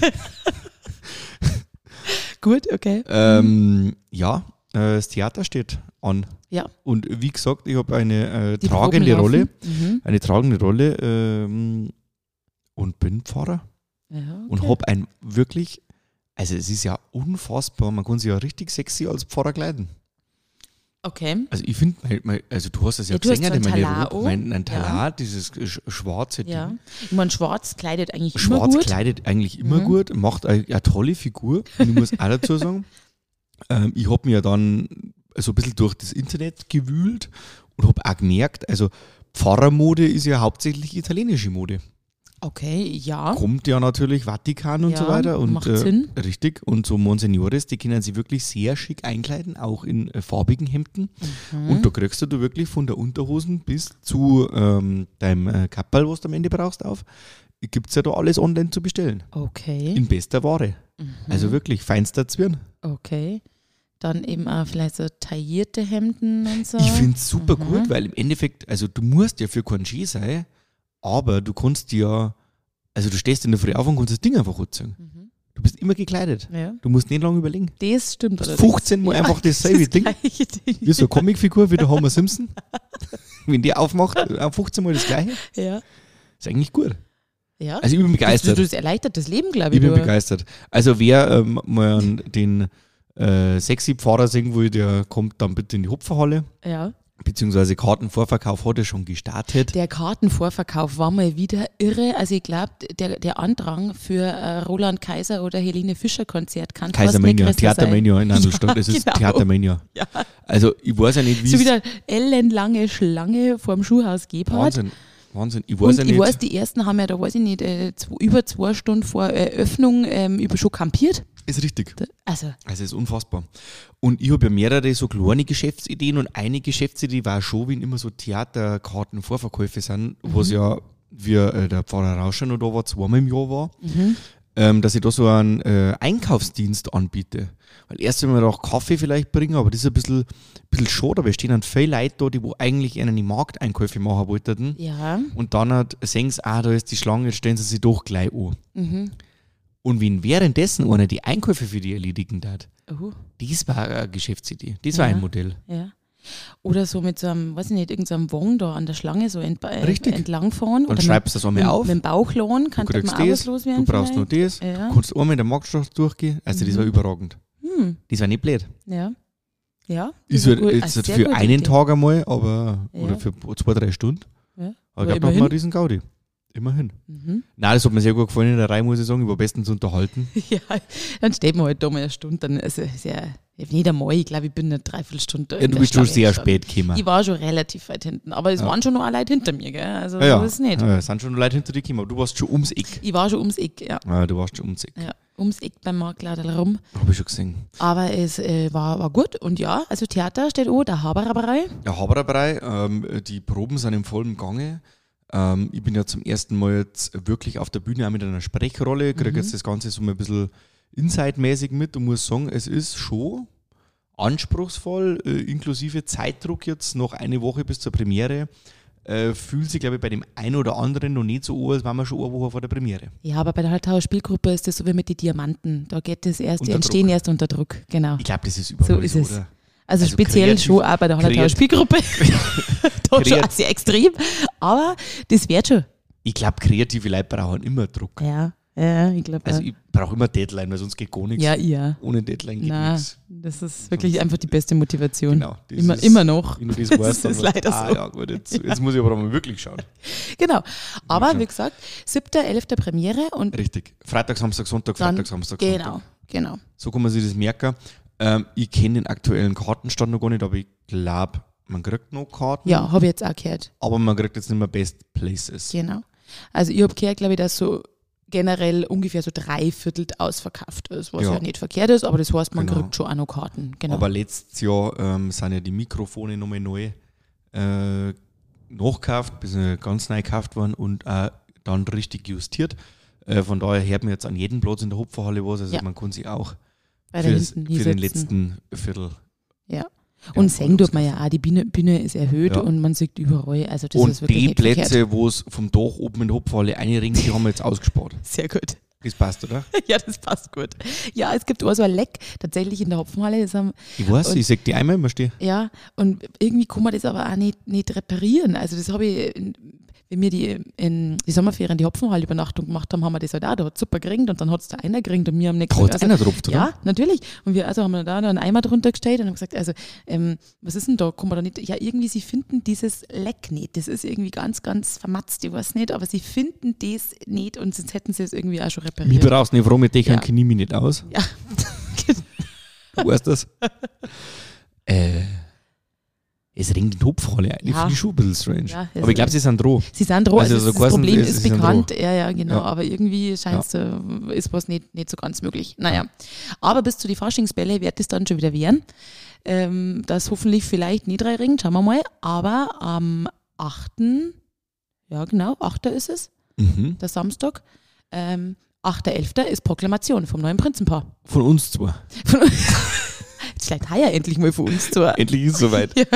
Speaker 1: gut, okay.
Speaker 2: ähm, ja, äh, das Theater steht an.
Speaker 1: Ja.
Speaker 2: Und wie gesagt, ich habe eine äh,
Speaker 1: Die
Speaker 2: tragende
Speaker 1: Proben
Speaker 2: Rolle.
Speaker 1: laufen. Mhm.
Speaker 2: Eine tragende Rolle ähm, und bin Pfarrer.
Speaker 1: Ja, okay.
Speaker 2: Und habe ein wirklich, also es ist ja unfassbar, man kann sich ja richtig sexy als Pfarrer kleiden.
Speaker 1: Okay.
Speaker 2: Also ich finde, also du hast das ja,
Speaker 1: Ja, du hast
Speaker 2: gesehen,
Speaker 1: so ein
Speaker 2: meine
Speaker 1: Talar
Speaker 2: Robe,
Speaker 1: an.
Speaker 2: mein, ein
Speaker 1: Ja.
Speaker 2: Talar, dieses sch- schwarze
Speaker 1: Ja.
Speaker 2: Ding.
Speaker 1: Ich meine, schwarz kleidet eigentlich immer
Speaker 2: Schwarz
Speaker 1: gut.
Speaker 2: kleidet eigentlich immer
Speaker 1: Mhm.
Speaker 2: gut, macht eine, eine tolle Figur. Und ich muss auch dazu sagen, ähm, ich habe mir ja dann so ein bisschen durch das Internet gewühlt und habe auch gemerkt, also Pfarrermode ist ja hauptsächlich italienische Mode.
Speaker 1: Okay, ja.
Speaker 2: Kommt ja natürlich Vatikan und
Speaker 1: Ja,
Speaker 2: so weiter. Und,
Speaker 1: macht
Speaker 2: äh,
Speaker 1: Sinn.
Speaker 2: Richtig. Und so Monsignores, die können sich wirklich sehr schick einkleiden, auch in äh, farbigen Hemden.
Speaker 1: Mhm.
Speaker 2: Und da kriegst du wirklich von der Unterhosen bis zu ähm, deinem äh, Kapperl, was du am Ende brauchst, auf. Gibt es ja da alles online zu bestellen.
Speaker 1: Okay.
Speaker 2: In bester Ware.
Speaker 1: Mhm.
Speaker 2: Also wirklich feinster Zwirn.
Speaker 1: Okay. Dann eben auch vielleicht so taillierte Hemden und so.
Speaker 2: Ich finde es super
Speaker 1: Mhm.
Speaker 2: gut, weil im Endeffekt, also du musst ja für keinen Ski sein, aber du kannst ja, also du stehst in der Früh auf und kannst das Ding einfach anziehen.
Speaker 1: Mhm.
Speaker 2: Du bist immer gekleidet.
Speaker 1: Ja.
Speaker 2: Du musst nicht lange überlegen.
Speaker 1: Das stimmt.
Speaker 2: Du hast
Speaker 1: allerdings.
Speaker 2: fünfzehn Mal
Speaker 1: Ja,
Speaker 2: einfach dasselbe Ding.
Speaker 1: gleiche Ding.
Speaker 2: Wie so eine Comicfigur wie der Homer Simpson. Wenn die aufmacht, auch fünfzehn Mal das Gleiche.
Speaker 1: Ja.
Speaker 2: Ist eigentlich gut.
Speaker 1: Ja.
Speaker 2: Also ich bin
Speaker 1: Das,
Speaker 2: begeistert.
Speaker 1: das erleichtert das Leben, glaube ich.
Speaker 2: Ich bin
Speaker 1: du.
Speaker 2: begeistert. Also wer ähm, mal an den äh, sexy Pfarrer sehen will, der kommt dann bitte in die Hopferhalle.
Speaker 1: Ja.
Speaker 2: Beziehungsweise Kartenvorverkauf hat er schon gestartet.
Speaker 1: Der Kartenvorverkauf war mal wieder irre. Also ich glaube, der, der Andrang für äh, Roland Kaiser oder Helene Fischer Konzert kann fast nicht
Speaker 2: Kaisermania,
Speaker 1: größer
Speaker 2: Theatermania in Handelsstadt.
Speaker 1: Ja,
Speaker 2: Es ist
Speaker 1: genau.
Speaker 2: Theatermania.
Speaker 1: Ja.
Speaker 2: Also ich weiß ja nicht, wie
Speaker 1: So
Speaker 2: es...
Speaker 1: wieder ellenlange Schlange vorm Schuhhaus Gebhardt.
Speaker 2: Wahnsinn, Wahnsinn. Ich weiß
Speaker 1: Und
Speaker 2: ja
Speaker 1: ich
Speaker 2: nicht...
Speaker 1: weiß, die ersten haben ja da, weiß ich nicht, äh, zwei, über zwei Stunden vor Eröffnung ähm, über schon kampiert.
Speaker 2: Ist richtig.
Speaker 1: Da, also,
Speaker 2: Also es ist unfassbar. Und ich habe ja mehrere so kleine Geschäftsideen und eine Geschäftsidee war schon, wenn immer so Theaterkartenvorverkäufe sind,
Speaker 1: Mhm.
Speaker 2: was ja, wie äh, der Pfarrer Rauscher noch da war, zweimal im Jahr war,
Speaker 1: mhm.
Speaker 2: ähm, dass ich da so einen äh, Einkaufsdienst anbiete. Weil erst wenn wir da auch Kaffee vielleicht bringen, aber das ist ein bisschen, bisschen schade, weil es stehen dann viele Leute da, die wo eigentlich einen Markteinkäufe machen wollten.
Speaker 1: Ja.
Speaker 2: Und dann hat, sehen sie, ah, da ist die Schlange, jetzt stellen sie sich doch gleich an.
Speaker 1: Mhm.
Speaker 2: Und wenn währenddessen einer die Einkäufe für die erledigen hat,
Speaker 1: Uh,
Speaker 2: das war eine Geschäftsidee. Das war
Speaker 1: Ja.
Speaker 2: ein Modell.
Speaker 1: ja. Oder so mit so einem, weiß ich nicht, irgendeinem Wagen da an der Schlange so ent, äh,
Speaker 2: Richtig.
Speaker 1: entlangfahren.
Speaker 2: Dann
Speaker 1: Oder
Speaker 2: schreibst du das einmal
Speaker 1: mit,
Speaker 2: auf,
Speaker 1: Mit dem Bauchlohn kann
Speaker 2: du
Speaker 1: man
Speaker 2: kriegst
Speaker 1: auch was
Speaker 2: das,
Speaker 1: loswerden.
Speaker 2: du brauchst nur
Speaker 1: vielleicht.
Speaker 2: das,
Speaker 1: Ja.
Speaker 2: du kannst einmal in der Marktstraße durchgehen. Also das
Speaker 1: Mhm.
Speaker 2: war überragend.
Speaker 1: Hm.
Speaker 2: Das war nicht blöd.
Speaker 1: Ja. Ja.
Speaker 2: Ist
Speaker 1: das
Speaker 2: halt
Speaker 1: gut-
Speaker 2: jetzt
Speaker 1: eine
Speaker 2: nicht
Speaker 1: sehr
Speaker 2: für
Speaker 1: gute
Speaker 2: einen
Speaker 1: Idee.
Speaker 2: Tag einmal, aber
Speaker 1: Ja.
Speaker 2: oder für zwei, drei Stunden.
Speaker 1: Ja.
Speaker 2: Aber
Speaker 1: Aber
Speaker 2: ich glaube, da hat man
Speaker 1: immerhin.
Speaker 2: einen riesen Gaudi. Immerhin.
Speaker 1: Mhm.
Speaker 2: Nein, das hat mir sehr gut gefallen in der Reihe, muss ich sagen. Ich war bestens unterhalten.
Speaker 1: Ja, dann steht man halt da mal eine Stunde. Dann, also, ist ja, nicht einmal, ich glaube, ich bin eine Dreiviertelstunde.
Speaker 2: Ja,
Speaker 1: in
Speaker 2: du
Speaker 1: der
Speaker 2: bist schon
Speaker 1: Schlange
Speaker 2: sehr
Speaker 1: gestanden.
Speaker 2: spät gekommen.
Speaker 1: Ich war schon relativ weit hinten, aber es
Speaker 2: Ja.
Speaker 1: waren schon noch alle Leute hinter mir, gell? Also
Speaker 2: Ja,
Speaker 1: so ist es nicht.
Speaker 2: ja, es sind schon Leute hinter dir gekommen, aber du warst schon ums Eck.
Speaker 1: Ich war schon ums Eck, ja.
Speaker 2: Ja, du warst schon ums Eck.
Speaker 1: ja ums Eck beim Marktladen rum.
Speaker 2: Habe ich schon gesehen.
Speaker 1: Aber es äh, war, war gut und ja, also Theater steht auch, der Habererberei.
Speaker 2: Ja, Habererbrei, ähm, die Proben sind im vollen Gange. Ähm, ich bin ja zum ersten Mal jetzt wirklich auf der Bühne auch mit einer Sprechrolle, kriege
Speaker 1: Mhm.
Speaker 2: jetzt das Ganze so mal ein bisschen Inside-mäßig mit und muss sagen, es ist schon anspruchsvoll, äh, inklusive Zeitdruck jetzt noch eine Woche bis zur Premiere. Äh, fühlt sich, glaube ich, bei dem einen oder anderen noch nicht so an, als waren wir schon eine Woche vor der Premiere.
Speaker 1: Ja, aber bei der Haltauer Spielgruppe ist das so wie mit den Diamanten. Da geht das erst, die
Speaker 2: Unter
Speaker 1: entstehen
Speaker 2: Druck.
Speaker 1: erst unter Druck, genau.
Speaker 2: Ich glaube, das ist überall
Speaker 1: So ist
Speaker 2: so,
Speaker 1: es.
Speaker 2: oder?
Speaker 1: Also,
Speaker 2: also
Speaker 1: speziell
Speaker 2: kreativ-
Speaker 1: schon auch bei der Hallertauer
Speaker 2: kreat-
Speaker 1: Spielgruppe. da schon
Speaker 2: Kreat-
Speaker 1: auch sehr extrem. Aber das wird schon.
Speaker 2: Ich glaube, kreative Leute brauchen immer Druck.
Speaker 1: Ja, ja, ich glaube.
Speaker 2: Also
Speaker 1: ja.
Speaker 2: ich brauche immer Deadline, weil sonst geht gar nichts.
Speaker 1: ja, ja.
Speaker 2: Ohne Deadline geht
Speaker 1: Nein,
Speaker 2: nichts.
Speaker 1: das ist wirklich einfach die beste Motivation.
Speaker 2: Genau. das
Speaker 1: Immer,
Speaker 2: ist-
Speaker 1: immer noch.
Speaker 2: Wenn du das
Speaker 1: Das
Speaker 2: weißt, dann
Speaker 1: ist
Speaker 2: weißt du,
Speaker 1: leider
Speaker 2: ah,
Speaker 1: so.
Speaker 2: ja, gut, jetzt, jetzt muss ich aber mal wirklich schauen.
Speaker 1: Genau. Aber
Speaker 2: klar.
Speaker 1: wie gesagt, siebter elfter Premiere und
Speaker 2: Richtig. Freitag, Samstag, Sonntag,
Speaker 1: dann,
Speaker 2: Freitag, Samstag,
Speaker 1: genau,
Speaker 2: Sonntag.
Speaker 1: genau.
Speaker 2: So kann man sich das merken. Ähm, ich kenne den aktuellen Kartenstand noch gar nicht, aber ich glaube, man kriegt noch Karten.
Speaker 1: Ja, habe ich jetzt auch gehört.
Speaker 2: Aber man kriegt jetzt nicht mehr Best Places.
Speaker 1: Genau. Also ich habe gehört, glaube ich, dass so generell ungefähr so drei Viertel ausverkauft ist, was ja.
Speaker 2: Ja.
Speaker 1: nicht verkehrt ist, aber das heißt, man
Speaker 2: Genau.
Speaker 1: kriegt schon auch noch Karten. Genau.
Speaker 2: Aber letztes Jahr ähm, sind ja die Mikrofone nochmal neu äh, nachgekauft, bis ganz neu gekauft worden und auch dann richtig justiert. Äh, von daher hört man jetzt an jedem Platz in der Hopferhalle was. Also
Speaker 1: Ja.
Speaker 2: man kann sich auch
Speaker 1: Bei
Speaker 2: für,
Speaker 1: der
Speaker 2: das,
Speaker 1: hinten
Speaker 2: für den
Speaker 1: hinsitzen.
Speaker 2: letzten Viertel.
Speaker 1: Ja. Und singen tut man ja auch, die Bühne, Bühne ist erhöht
Speaker 2: Ja.
Speaker 1: und man sieht überall. Also das
Speaker 2: Und
Speaker 1: ist wirklich
Speaker 2: die
Speaker 1: nicht verkehrt.
Speaker 2: Plätze, wo es vom Dach oben in der Hopferhalle einringen, die haben wir jetzt ausgespart.
Speaker 1: Sehr gut.
Speaker 2: Das passt, oder?
Speaker 1: Ja, das passt gut. Ja, es gibt auch so ein Leck tatsächlich in der Hopfenhalle. Das haben,
Speaker 2: Ich weiß,
Speaker 1: Und-
Speaker 2: ich sehe die einmal immer stehen.
Speaker 1: ja, und irgendwie kann man das aber auch nicht, nicht reparieren. Also das habe ich, in- wenn wir die, in die Sommerferien die Hopfenhalle-Übernachtung gemacht haben, haben wir das halt auch, da hat super gekriegt und dann hat es da einer gekriegt und wir haben nichts.
Speaker 2: Da hat es einer drauf, oder?
Speaker 1: Ja, natürlich. Und wir also haben wir da einen Eimer drunter gestellt und haben gesagt, also ähm, was ist denn da? Kann man da nicht? Ja, irgendwie, sie finden dieses Leck nicht. Das ist irgendwie ganz, ganz vermatzt, ich weiß nicht, aber sie finden das nicht und sonst hätten sie es irgendwie auch schon
Speaker 2: Mich
Speaker 1: repariert.
Speaker 2: brauchst du nicht fragen, mit Dächern
Speaker 1: Ja.
Speaker 2: kenne ich mich nicht aus.
Speaker 1: Ja,
Speaker 2: Du weißt das? äh, Es ringt in die Hopfhalle ein. Ich
Speaker 1: Ja.
Speaker 2: finde ich schon ein bisschen strange.
Speaker 1: Ja,
Speaker 2: aber ich glaube, sie sind droh.
Speaker 1: Sie sind droh,
Speaker 2: Also
Speaker 1: also,
Speaker 2: so
Speaker 1: das
Speaker 2: quasi-
Speaker 1: Problem
Speaker 2: sie
Speaker 1: ist
Speaker 2: sind
Speaker 1: bekannt, ja, ja, genau,
Speaker 2: Ja.
Speaker 1: aber irgendwie scheint es, äh, ist was nicht, nicht so ganz möglich. Naja, aber bis zu die Faschingsbälle wird es dann schon wieder werden. Ähm, das hoffentlich vielleicht nicht drei ringt, schauen wir mal. Aber am achten ja genau, achter ist es,
Speaker 2: Mhm.
Speaker 1: der Samstag, ähm, achter elfter ist Proklamation vom neuen Prinzenpaar.
Speaker 2: Von uns zwei.
Speaker 1: Von, jetzt vielleicht heuer endlich mal für uns zu.
Speaker 2: Endlich ist es soweit.
Speaker 1: Ja.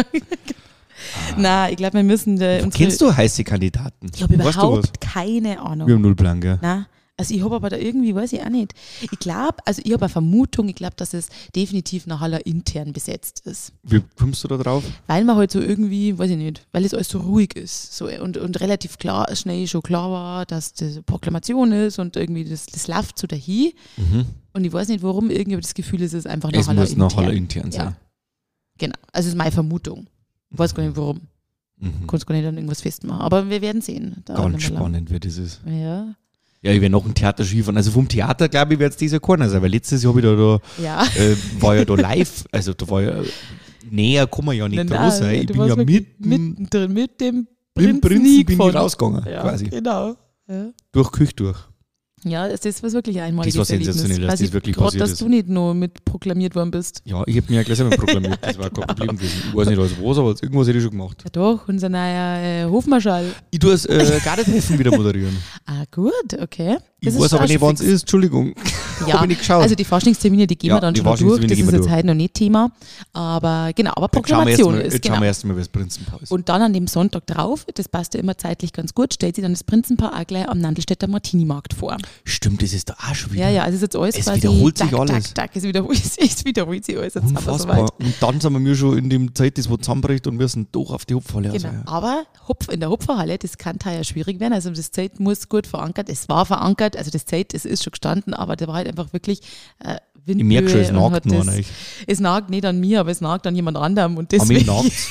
Speaker 1: Na, ich glaube, wir müssen. Äh, unsere-
Speaker 2: Kennst du heiße Kandidaten?
Speaker 1: Ich habe
Speaker 2: Weißt du was?
Speaker 1: überhaupt keine Ahnung.
Speaker 2: Wir haben null Plan, gell?
Speaker 1: Na, also ich habe aber da irgendwie, weiß ich auch nicht. Ich glaube, also ich habe eine Vermutung, ich glaube, dass es definitiv nach Haller intern besetzt ist.
Speaker 2: Wie kommst du da drauf?
Speaker 1: Weil man halt so irgendwie, weiß ich nicht, weil es alles so ruhig ist so, und, und relativ klar, schnell schon klar war, dass das Proklamation ist und irgendwie das, das läuft so dahin.
Speaker 2: Mhm.
Speaker 1: Und ich weiß nicht warum, irgendwie habe ich das Gefühl, es ist einfach nach
Speaker 2: Es
Speaker 1: Haller
Speaker 2: muss
Speaker 1: intern.
Speaker 2: nach Haller intern sein.
Speaker 1: Ja. Genau, also das ist meine Vermutung. Ich weiß gar nicht warum.
Speaker 2: Mhm.
Speaker 1: Kannst gar nicht an irgendwas festmachen. Aber wir werden sehen. Da
Speaker 2: Ganz
Speaker 1: nicht mehr lang.
Speaker 2: spannend wird dieses.
Speaker 1: Ja.
Speaker 2: Ja, ich werde noch ein Theater Skifahren. Also vom Theater, glaube ich, wird es dieser Corner sein, weil letztes Jahr wieder da,
Speaker 1: Ja.
Speaker 2: äh, war ja da live, also da war ja, näher kann man ja nicht
Speaker 1: Nein,
Speaker 2: dran
Speaker 1: nein,
Speaker 2: sein. Ich
Speaker 1: du
Speaker 2: bin
Speaker 1: warst
Speaker 2: ja
Speaker 1: wirklich
Speaker 2: mitten,
Speaker 1: mittendrin mit dem
Speaker 2: mit
Speaker 1: Prinzen,
Speaker 2: dem Prinzen
Speaker 1: nie
Speaker 2: bin ich
Speaker 1: gefunden.
Speaker 2: rausgegangen,
Speaker 1: Ja,
Speaker 2: quasi.
Speaker 1: genau. Ja.
Speaker 2: Durch Küche durch.
Speaker 1: Ja, das ist was wirklich einmaliges
Speaker 2: Das war sensationell, dass
Speaker 1: Erlebnis.
Speaker 2: das wirklich
Speaker 1: grad,
Speaker 2: passiert
Speaker 1: dass
Speaker 2: ist.
Speaker 1: du nicht nur mit proklamiert worden bist.
Speaker 2: Ja, ich habe mir ja gleich selber proklamiert, das war kein Problem gewesen. Ich weiß nicht, was was, aber irgendwas hätte ich schon gemacht.
Speaker 1: Ja doch, unser neuer äh, Hofmarschall.
Speaker 2: Ich tue das äh, Gardetreffen wieder moderieren.
Speaker 1: Ah, gut, okay.
Speaker 2: Ich
Speaker 1: Das
Speaker 2: weiß
Speaker 1: ist
Speaker 2: aber
Speaker 1: auch
Speaker 2: nicht,
Speaker 1: schon
Speaker 2: wann es
Speaker 1: fix.
Speaker 2: ist, Entschuldigung.
Speaker 1: Ja,
Speaker 2: Hab ich nicht geschaut.
Speaker 1: also die Forschungstermine, die gehen
Speaker 2: Ja,
Speaker 1: wir dann
Speaker 2: die
Speaker 1: schon mal durch.
Speaker 2: Forschungstermine
Speaker 1: Das
Speaker 2: gehen
Speaker 1: ist
Speaker 2: wir
Speaker 1: jetzt
Speaker 2: durch.
Speaker 1: heute noch nicht Thema. Aber genau, aber
Speaker 2: Jetzt schauen wir erst
Speaker 1: Proklamation
Speaker 2: mal,
Speaker 1: ist,
Speaker 2: jetzt
Speaker 1: genau.
Speaker 2: schauen wir erst mal, was Prinzenpaar ist.
Speaker 1: Und dann an dem Sonntag drauf, das passt ja immer zeitlich ganz gut, stellt sich dann das Prinzenpaar auch gleich am Nandelstädter Martini-Markt vor.
Speaker 2: Stimmt, das ist da auch schon wieder.
Speaker 1: Ja, ja, also es ist jetzt alles
Speaker 2: Es
Speaker 1: quasi
Speaker 2: wiederholt sich
Speaker 1: tack,
Speaker 2: alles.
Speaker 1: tack, tack, es wiederholt, es wiederholt sich alles jetzt aber
Speaker 2: Unfassbar.
Speaker 1: soweit.
Speaker 2: Und dann sind wir mir schon in dem Zeit, das wo zusammenbricht und wir sind doch auf die Hopfhalle.
Speaker 1: Genau.
Speaker 2: Also, ja.
Speaker 1: Aber Hopf, in der Hopferhalle, das kann ja schwierig werden. Also das Zelt muss gut verankert. Es war verankert, also das Zelt, es ist schon gestanden, aber da war halt einfach wirklich äh,
Speaker 2: Ich
Speaker 1: Windböe.
Speaker 2: merke schon, es
Speaker 1: und
Speaker 2: nagt
Speaker 1: hat
Speaker 2: nur
Speaker 1: das-
Speaker 2: an euch.
Speaker 1: Es nagt nicht an mir, aber es nagt an jemand anderem. Und
Speaker 2: An mich
Speaker 1: deswegen
Speaker 2: nagt's.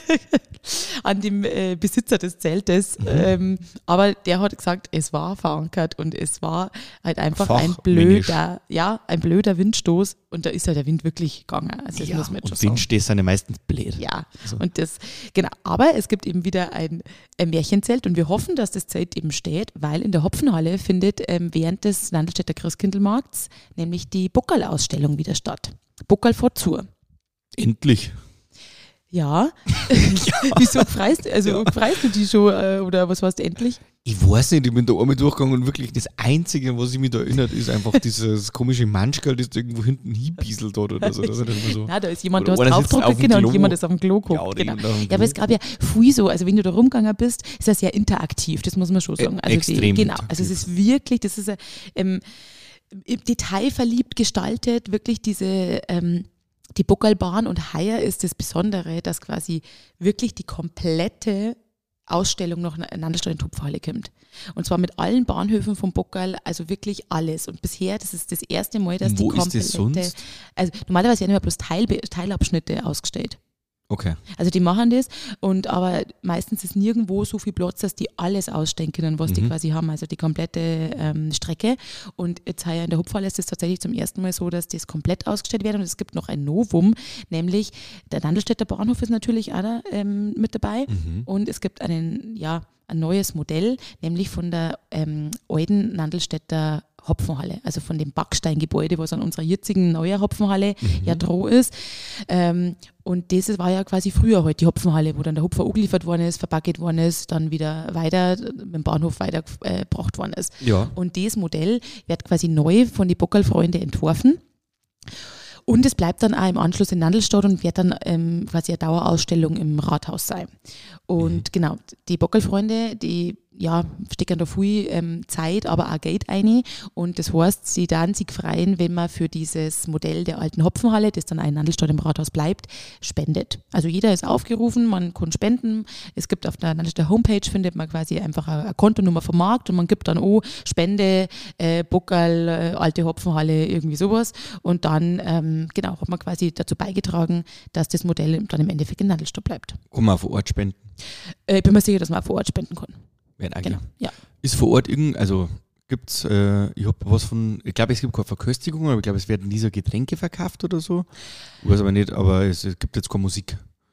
Speaker 1: an dem äh, Besitzer des Zeltes.
Speaker 2: Mhm.
Speaker 1: Ähm, aber der hat gesagt, es war verankert und es war halt einfach ein
Speaker 2: Fachmännisch.
Speaker 1: blöder, ja, ein blöder Windstoß und da ist halt der Wind wirklich gegangen. Also das
Speaker 2: Ja,
Speaker 1: muss man jetzt schon
Speaker 2: und
Speaker 1: sagen.
Speaker 2: Windstehs sind ja meistens blöd.
Speaker 1: Ja,
Speaker 2: So.
Speaker 1: und das, genau. Aber es gibt eben wieder ein, ein Märchenzelt und wir hoffen, dass das Zelt eben steht, weil in der Hopfenhalle findet ähm, während des Nandelstädter Christkindlmarkts nämlich die Bockerl-Ausstellung wieder statt. Bockerl vor Zur.
Speaker 2: Endlich.
Speaker 1: Ja. Wieso freust, also
Speaker 2: Ja.
Speaker 1: freust du die schon äh, oder was warst du endlich?
Speaker 2: Ich weiß nicht, ich bin da einmal durchgegangen und wirklich das Einzige, was sich mich da erinnert, ist einfach dieses komische Manschkerl, das da irgendwo hinten hinbieselt hat oder so. Das ist immer so.
Speaker 1: Na, da ist jemand, du
Speaker 2: Oder
Speaker 1: hast
Speaker 2: einer sitzt
Speaker 1: draufgedrückt,
Speaker 2: auf dem
Speaker 1: genau, und
Speaker 2: Klo.
Speaker 1: jemand ist auf dem Klo
Speaker 2: Ja,
Speaker 1: geguckt.
Speaker 2: oder
Speaker 1: Genau.
Speaker 2: jemand auf dem
Speaker 1: Ja, aber es
Speaker 2: Klo.
Speaker 1: gab ja viel so, also wenn du da rumgegangen bist, ist das sehr interaktiv, das muss man schon sagen.
Speaker 2: Ä-
Speaker 1: Also
Speaker 2: extrem
Speaker 1: die, genau,
Speaker 2: interaktiv.
Speaker 1: also es ist wirklich, das ist ein, ähm, im Detail verliebt gestaltet, wirklich diese ähm, die Bockerlbahn und heuer ist das Besondere, dass quasi wirklich die komplette Ausstellung noch in Nandelstadt in die Tupfhalle kommt. Und zwar mit allen Bahnhöfen vom Bockerl, also wirklich alles. Und bisher, das ist das erste Mal, dass
Speaker 2: Wo
Speaker 1: die
Speaker 2: ist
Speaker 1: komplette,
Speaker 2: das sonst?
Speaker 1: also normalerweise werden immer bloß Teil, Teilabschnitte ausgestellt.
Speaker 2: Okay.
Speaker 1: Also die machen das und aber meistens ist nirgendwo so viel Platz, dass die alles ausstellen können, was die
Speaker 2: Mhm.
Speaker 1: quasi haben, also die komplette ähm, Strecke. Und jetzt heuer in der Hupfhalle ist es tatsächlich zum ersten Mal so, dass das komplett ausgestellt wird und es gibt noch ein Novum, nämlich der Nandelstädter Bahnhof ist natürlich auch da ähm, mit dabei
Speaker 2: Mhm.
Speaker 1: und es gibt einen, ja, ein neues Modell, nämlich von der ähm, alten Nandelstädter Hopfenhalle, also von dem Backsteingebäude, was an unserer jetzigen neuen Hopfenhalle
Speaker 2: Mhm.
Speaker 1: ja dran ist. Ähm, und das war ja quasi früher halt die Hopfenhalle, wo dann der Hopfer angeliefert worden ist, verpackt worden ist, dann wieder weiter mit dem Bahnhof weitergebracht worden ist.
Speaker 2: Ja.
Speaker 1: Und das Modell wird quasi neu von den Bockerl-Freunden entworfen. Und es bleibt dann auch im Anschluss in Nandelstadt und wird dann ähm, quasi eine Dauerausstellung im Rathaus sein. Und
Speaker 2: Mhm.
Speaker 1: genau, die Bockerl-Freunde, die ja, stecken da viel ähm, Zeit, aber auch Geld ein. Und das heißt, sie dann sich freuen, wenn man für dieses Modell der alten Hopfenhalle, das dann auch in Nandelstadt im Rathaus bleibt, spendet. Also jeder ist aufgerufen, man kann spenden. Es gibt auf der Nandelstädter Homepage, findet man quasi einfach eine, eine Kontonummer vom Markt und man gibt dann, oh, Spende, äh, Bockerl, äh, alte Hopfenhalle, irgendwie sowas. Und dann, ähm, genau, hat man quasi dazu beigetragen, dass das Modell dann im Endeffekt in Nandelstadt bleibt.
Speaker 2: Kann man auch vor Ort spenden.
Speaker 1: Äh, ich bin mir sicher, dass man auch vor Ort spenden kann.
Speaker 2: Werden eigentlich.
Speaker 1: Genau, ja.
Speaker 2: Ist vor Ort irgend, also gibt's, äh, ich habe was von, ich glaube, es gibt keine Verköstigung, aber ich glaube, es werden dieser Getränke verkauft oder so. Ich weiß aber nicht, aber es, es gibt jetzt keine Musik.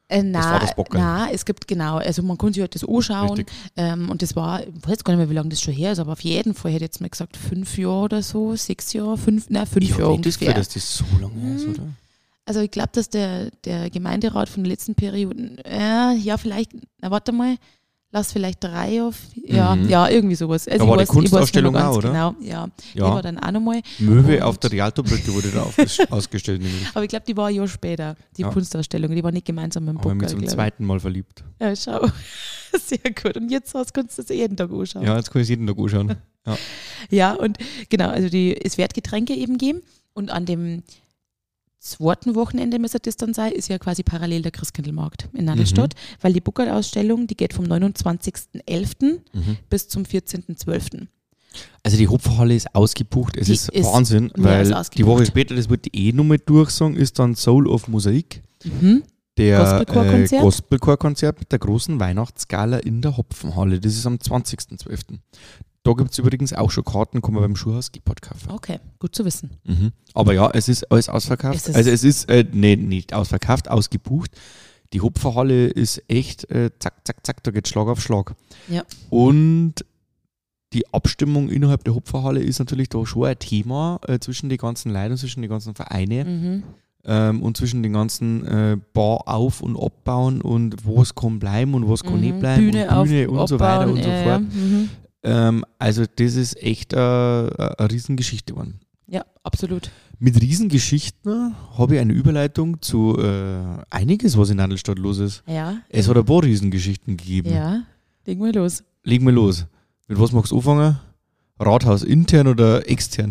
Speaker 1: Äh,
Speaker 2: Das war
Speaker 1: nein,
Speaker 2: das Bockerl.
Speaker 1: nein, es gibt genau, also man kann sich halt das anschauen.
Speaker 2: Richtig.
Speaker 1: Ähm, und das war, ich weiß jetzt gar nicht mehr, wie lange das schon her ist, aber auf jeden Fall hätte ich jetzt mal gesagt, fünf Jahre oder so, sechs Jahre, fünf, nein, fünf
Speaker 2: Ich
Speaker 1: Jahre
Speaker 2: habe nicht das
Speaker 1: ungefähr.
Speaker 2: Gefühl, dass das so lange her ist,
Speaker 1: Mhm.
Speaker 2: oder?
Speaker 1: Also ich glaube, dass der, der Gemeinderat von den letzten Perioden, äh, ja vielleicht, na warte mal, lass vielleicht drei auf, ja,
Speaker 2: Mhm.
Speaker 1: ja, irgendwie sowas. Also
Speaker 2: Da
Speaker 1: ich
Speaker 2: war die
Speaker 1: weiß, ich weiß nicht mehr
Speaker 2: Kunstausstellung
Speaker 1: ganz
Speaker 2: auch, oder?
Speaker 1: Genau, ja. Die
Speaker 2: Ja.
Speaker 1: war dann auch nochmal.
Speaker 2: Möwe
Speaker 1: Und-
Speaker 2: auf der Rialto-Brücke wurde da aufges- ausgestellt. Nämlich.
Speaker 1: Aber ich glaube, die war ein Jahr später, die
Speaker 2: Ja.
Speaker 1: Kunstausstellung. Die war nicht gemeinsam mit dem
Speaker 2: Aber mich
Speaker 1: Bockerl,
Speaker 2: zum
Speaker 1: glaub ich.
Speaker 2: zweiten Mal verliebt.
Speaker 1: Ja, schau. Sehr gut. Und jetzt hast, kannst du das jeden Tag anschauen.
Speaker 2: Ja, jetzt kann ich es jeden Tag anschauen.
Speaker 1: Ja, und genau, also die, es wird Getränke eben geben. Und an dem zweiten Wochenende, müsste das dann sein, ist ja quasi parallel der Christkindlmarkt in Nadelstadt, weil die Bockerl-Ausstellung, die geht vom neunundzwanzigsten elften
Speaker 2: Mhm.
Speaker 1: bis zum vierzehnten zwölften
Speaker 2: Also die Hopferhalle ist ausgebucht. Es
Speaker 1: Die
Speaker 2: ist,
Speaker 1: ist
Speaker 2: Wahnsinn,
Speaker 1: mehr als
Speaker 2: weil
Speaker 1: ausgebucht.
Speaker 2: die Woche später, das wird die eh nochmal durchsagen, ist dann Soul of Mosaik.
Speaker 1: Mhm.
Speaker 2: Der
Speaker 1: Gospelchor-Konzert?
Speaker 2: äh, Gospelchor-Konzert mit der großen Weihnachtsgala in der Hopfenhalle. Das ist am zwanzigsten zwölften Da gibt es übrigens auch schon Karten, kann man beim Schuhhaus Gepard kaufen.
Speaker 1: Okay, gut zu wissen.
Speaker 2: Mhm. Aber ja, es ist alles ausverkauft.
Speaker 1: Es ist-
Speaker 2: also es ist äh, nee, nicht ausverkauft, ausgebucht. Die Hopferhalle ist echt äh, zack, zack, zack, da geht Schlag auf Schlag.
Speaker 1: Ja.
Speaker 2: Und die Abstimmung innerhalb der Hopferhalle ist natürlich da schon ein Thema äh, zwischen den ganzen Leuten, zwischen den ganzen Vereinen
Speaker 1: Mhm.
Speaker 2: ähm, und zwischen den ganzen äh, Bar auf- und abbauen und was kann bleiben und was kann
Speaker 1: Mhm.
Speaker 2: nicht bleiben
Speaker 1: Bühne,
Speaker 2: und
Speaker 1: auf,
Speaker 2: Bühne und so weiter
Speaker 1: abbauen,
Speaker 2: und so
Speaker 1: ja,
Speaker 2: fort.
Speaker 1: Ja. Mhm.
Speaker 2: Ähm, also das ist echt äh, eine Riesengeschichte geworden.
Speaker 1: Ja, absolut.
Speaker 2: Mit Riesengeschichten habe ich eine Überleitung zu äh, einiges, was in Nadelstadt los ist.
Speaker 1: Ja,
Speaker 2: Es hat ein paar Riesengeschichten gegeben.
Speaker 1: ja, legen wir los.
Speaker 2: Legen wir los. Mit was magst du anfangen? Rathaus intern oder extern?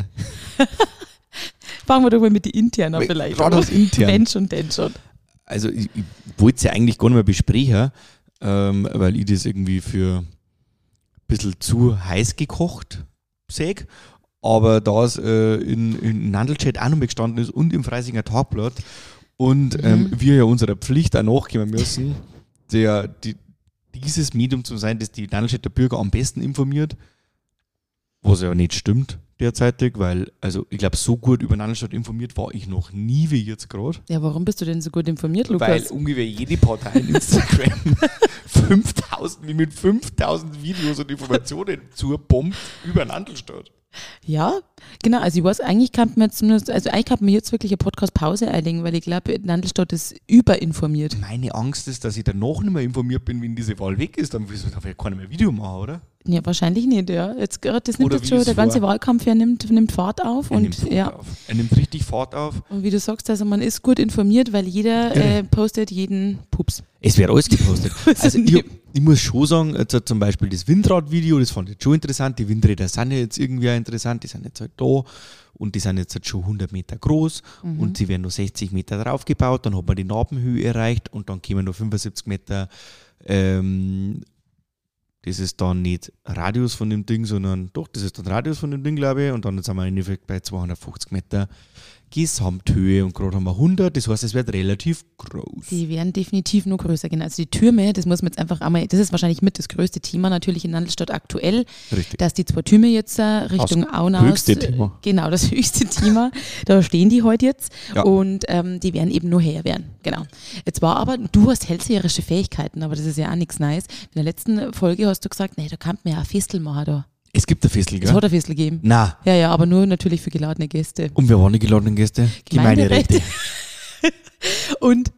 Speaker 1: Fangen wir doch mal mit den internen vielleicht an.
Speaker 2: Rathaus intern.
Speaker 1: Wenn schon, denn schon.
Speaker 2: Also ich, ich wollte es ja eigentlich gar nicht mehr besprechen, ähm, weil ich das irgendwie für ein bisschen zu heiß gekocht sehe. Aber da es äh, in, in Nandelchat auch noch mal gestanden ist und im Freisinger Tagblatt und ähm,
Speaker 1: Mhm.
Speaker 2: wir ja unserer Pflicht auch nachkommen müssen, der, die, dieses Medium zu sein, das die Nandelstädter Bürger am besten informiert, was ja nicht stimmt derzeitig, weil, also ich glaube, so gut über Nandelstadt informiert war ich noch nie wie jetzt gerade.
Speaker 1: Ja, warum bist du denn so gut informiert,
Speaker 2: Weil
Speaker 1: Lukas?
Speaker 2: ungefähr jede Partei in Instagram fünftausend, wie mit fünftausend Videos und Informationen zur Bombe über Nandelstadt.
Speaker 1: Ja, genau. Also ich weiß, eigentlich kann man zumindest, also eigentlich kann man jetzt wirklich eine Podcast-Pause einlegen, weil ich glaube, Nandelstadt ist überinformiert.
Speaker 2: Meine Angst ist, dass ich danach nicht mehr informiert bin, wenn diese Wahl weg ist. Dann darf ich ja keiner mehr Video machen, oder?
Speaker 1: Ja, wahrscheinlich nicht, ja. Jetzt gerade, das nimmt
Speaker 2: Oder
Speaker 1: jetzt
Speaker 2: wie
Speaker 1: schon,
Speaker 2: es
Speaker 1: der ganze
Speaker 2: war.
Speaker 1: Wahlkampf hier nimmt, nimmt Fahrt auf
Speaker 2: Er
Speaker 1: und
Speaker 2: nimmt Fahrt
Speaker 1: ja.
Speaker 2: auf. Er nimmt richtig Fahrt auf.
Speaker 1: Und wie du sagst, also man ist gut informiert, weil jeder
Speaker 2: Irre.
Speaker 1: äh, postet jeden Pups.
Speaker 2: Es wird alles gepostet.
Speaker 1: Also
Speaker 2: Also ich,
Speaker 1: nie-
Speaker 2: ich muss schon sagen, also zum Beispiel das Windrad-Video, das fand ich jetzt schon interessant. Die Windräder sind ja jetzt irgendwie auch interessant, die sind jetzt halt da und die sind jetzt halt schon hundert Meter groß
Speaker 1: Mhm.
Speaker 2: und sie werden nur sechzig Meter drauf gebaut, dann hat man die Nabenhöhe erreicht und dann kommen noch fünfundsiebzig Meter, ähm, das ist dann nicht Radius von dem Ding, sondern doch, das ist dann Radius von dem Ding, glaube ich, und dann sind wir im Endeffekt bei zweihundertfünfzig Meter Gesamthöhe und gerade haben wir hundert, das heißt, es wird relativ groß.
Speaker 1: Die werden definitiv nur größer gehen. Also die Türme, das muss man jetzt einfach einmal, das ist wahrscheinlich mit das größte Thema natürlich in Nandelstadt aktuell,
Speaker 2: Richtig.
Speaker 1: dass die zwei Türme jetzt äh, Richtung Aunaus,
Speaker 2: höchste
Speaker 1: äh,
Speaker 2: Thema.
Speaker 1: genau, das höchste Thema, da stehen die heute jetzt
Speaker 2: Ja.
Speaker 1: und ähm, die werden eben nur höher werden, genau. Jetzt war aber, du hast hellseherische Fähigkeiten, aber das ist ja auch nichts Nice. In der letzten Folge hast du gesagt, nee, da kann man ja ein Festel machen da.
Speaker 2: Es gibt ein Festel,
Speaker 1: Es
Speaker 2: gell?
Speaker 1: hat ein Festel gegeben.
Speaker 2: Na,
Speaker 1: Ja, ja, aber nur natürlich für geladene Gäste.
Speaker 2: und wer waren die geladenen Gäste?
Speaker 1: Gemeinderechte. Und,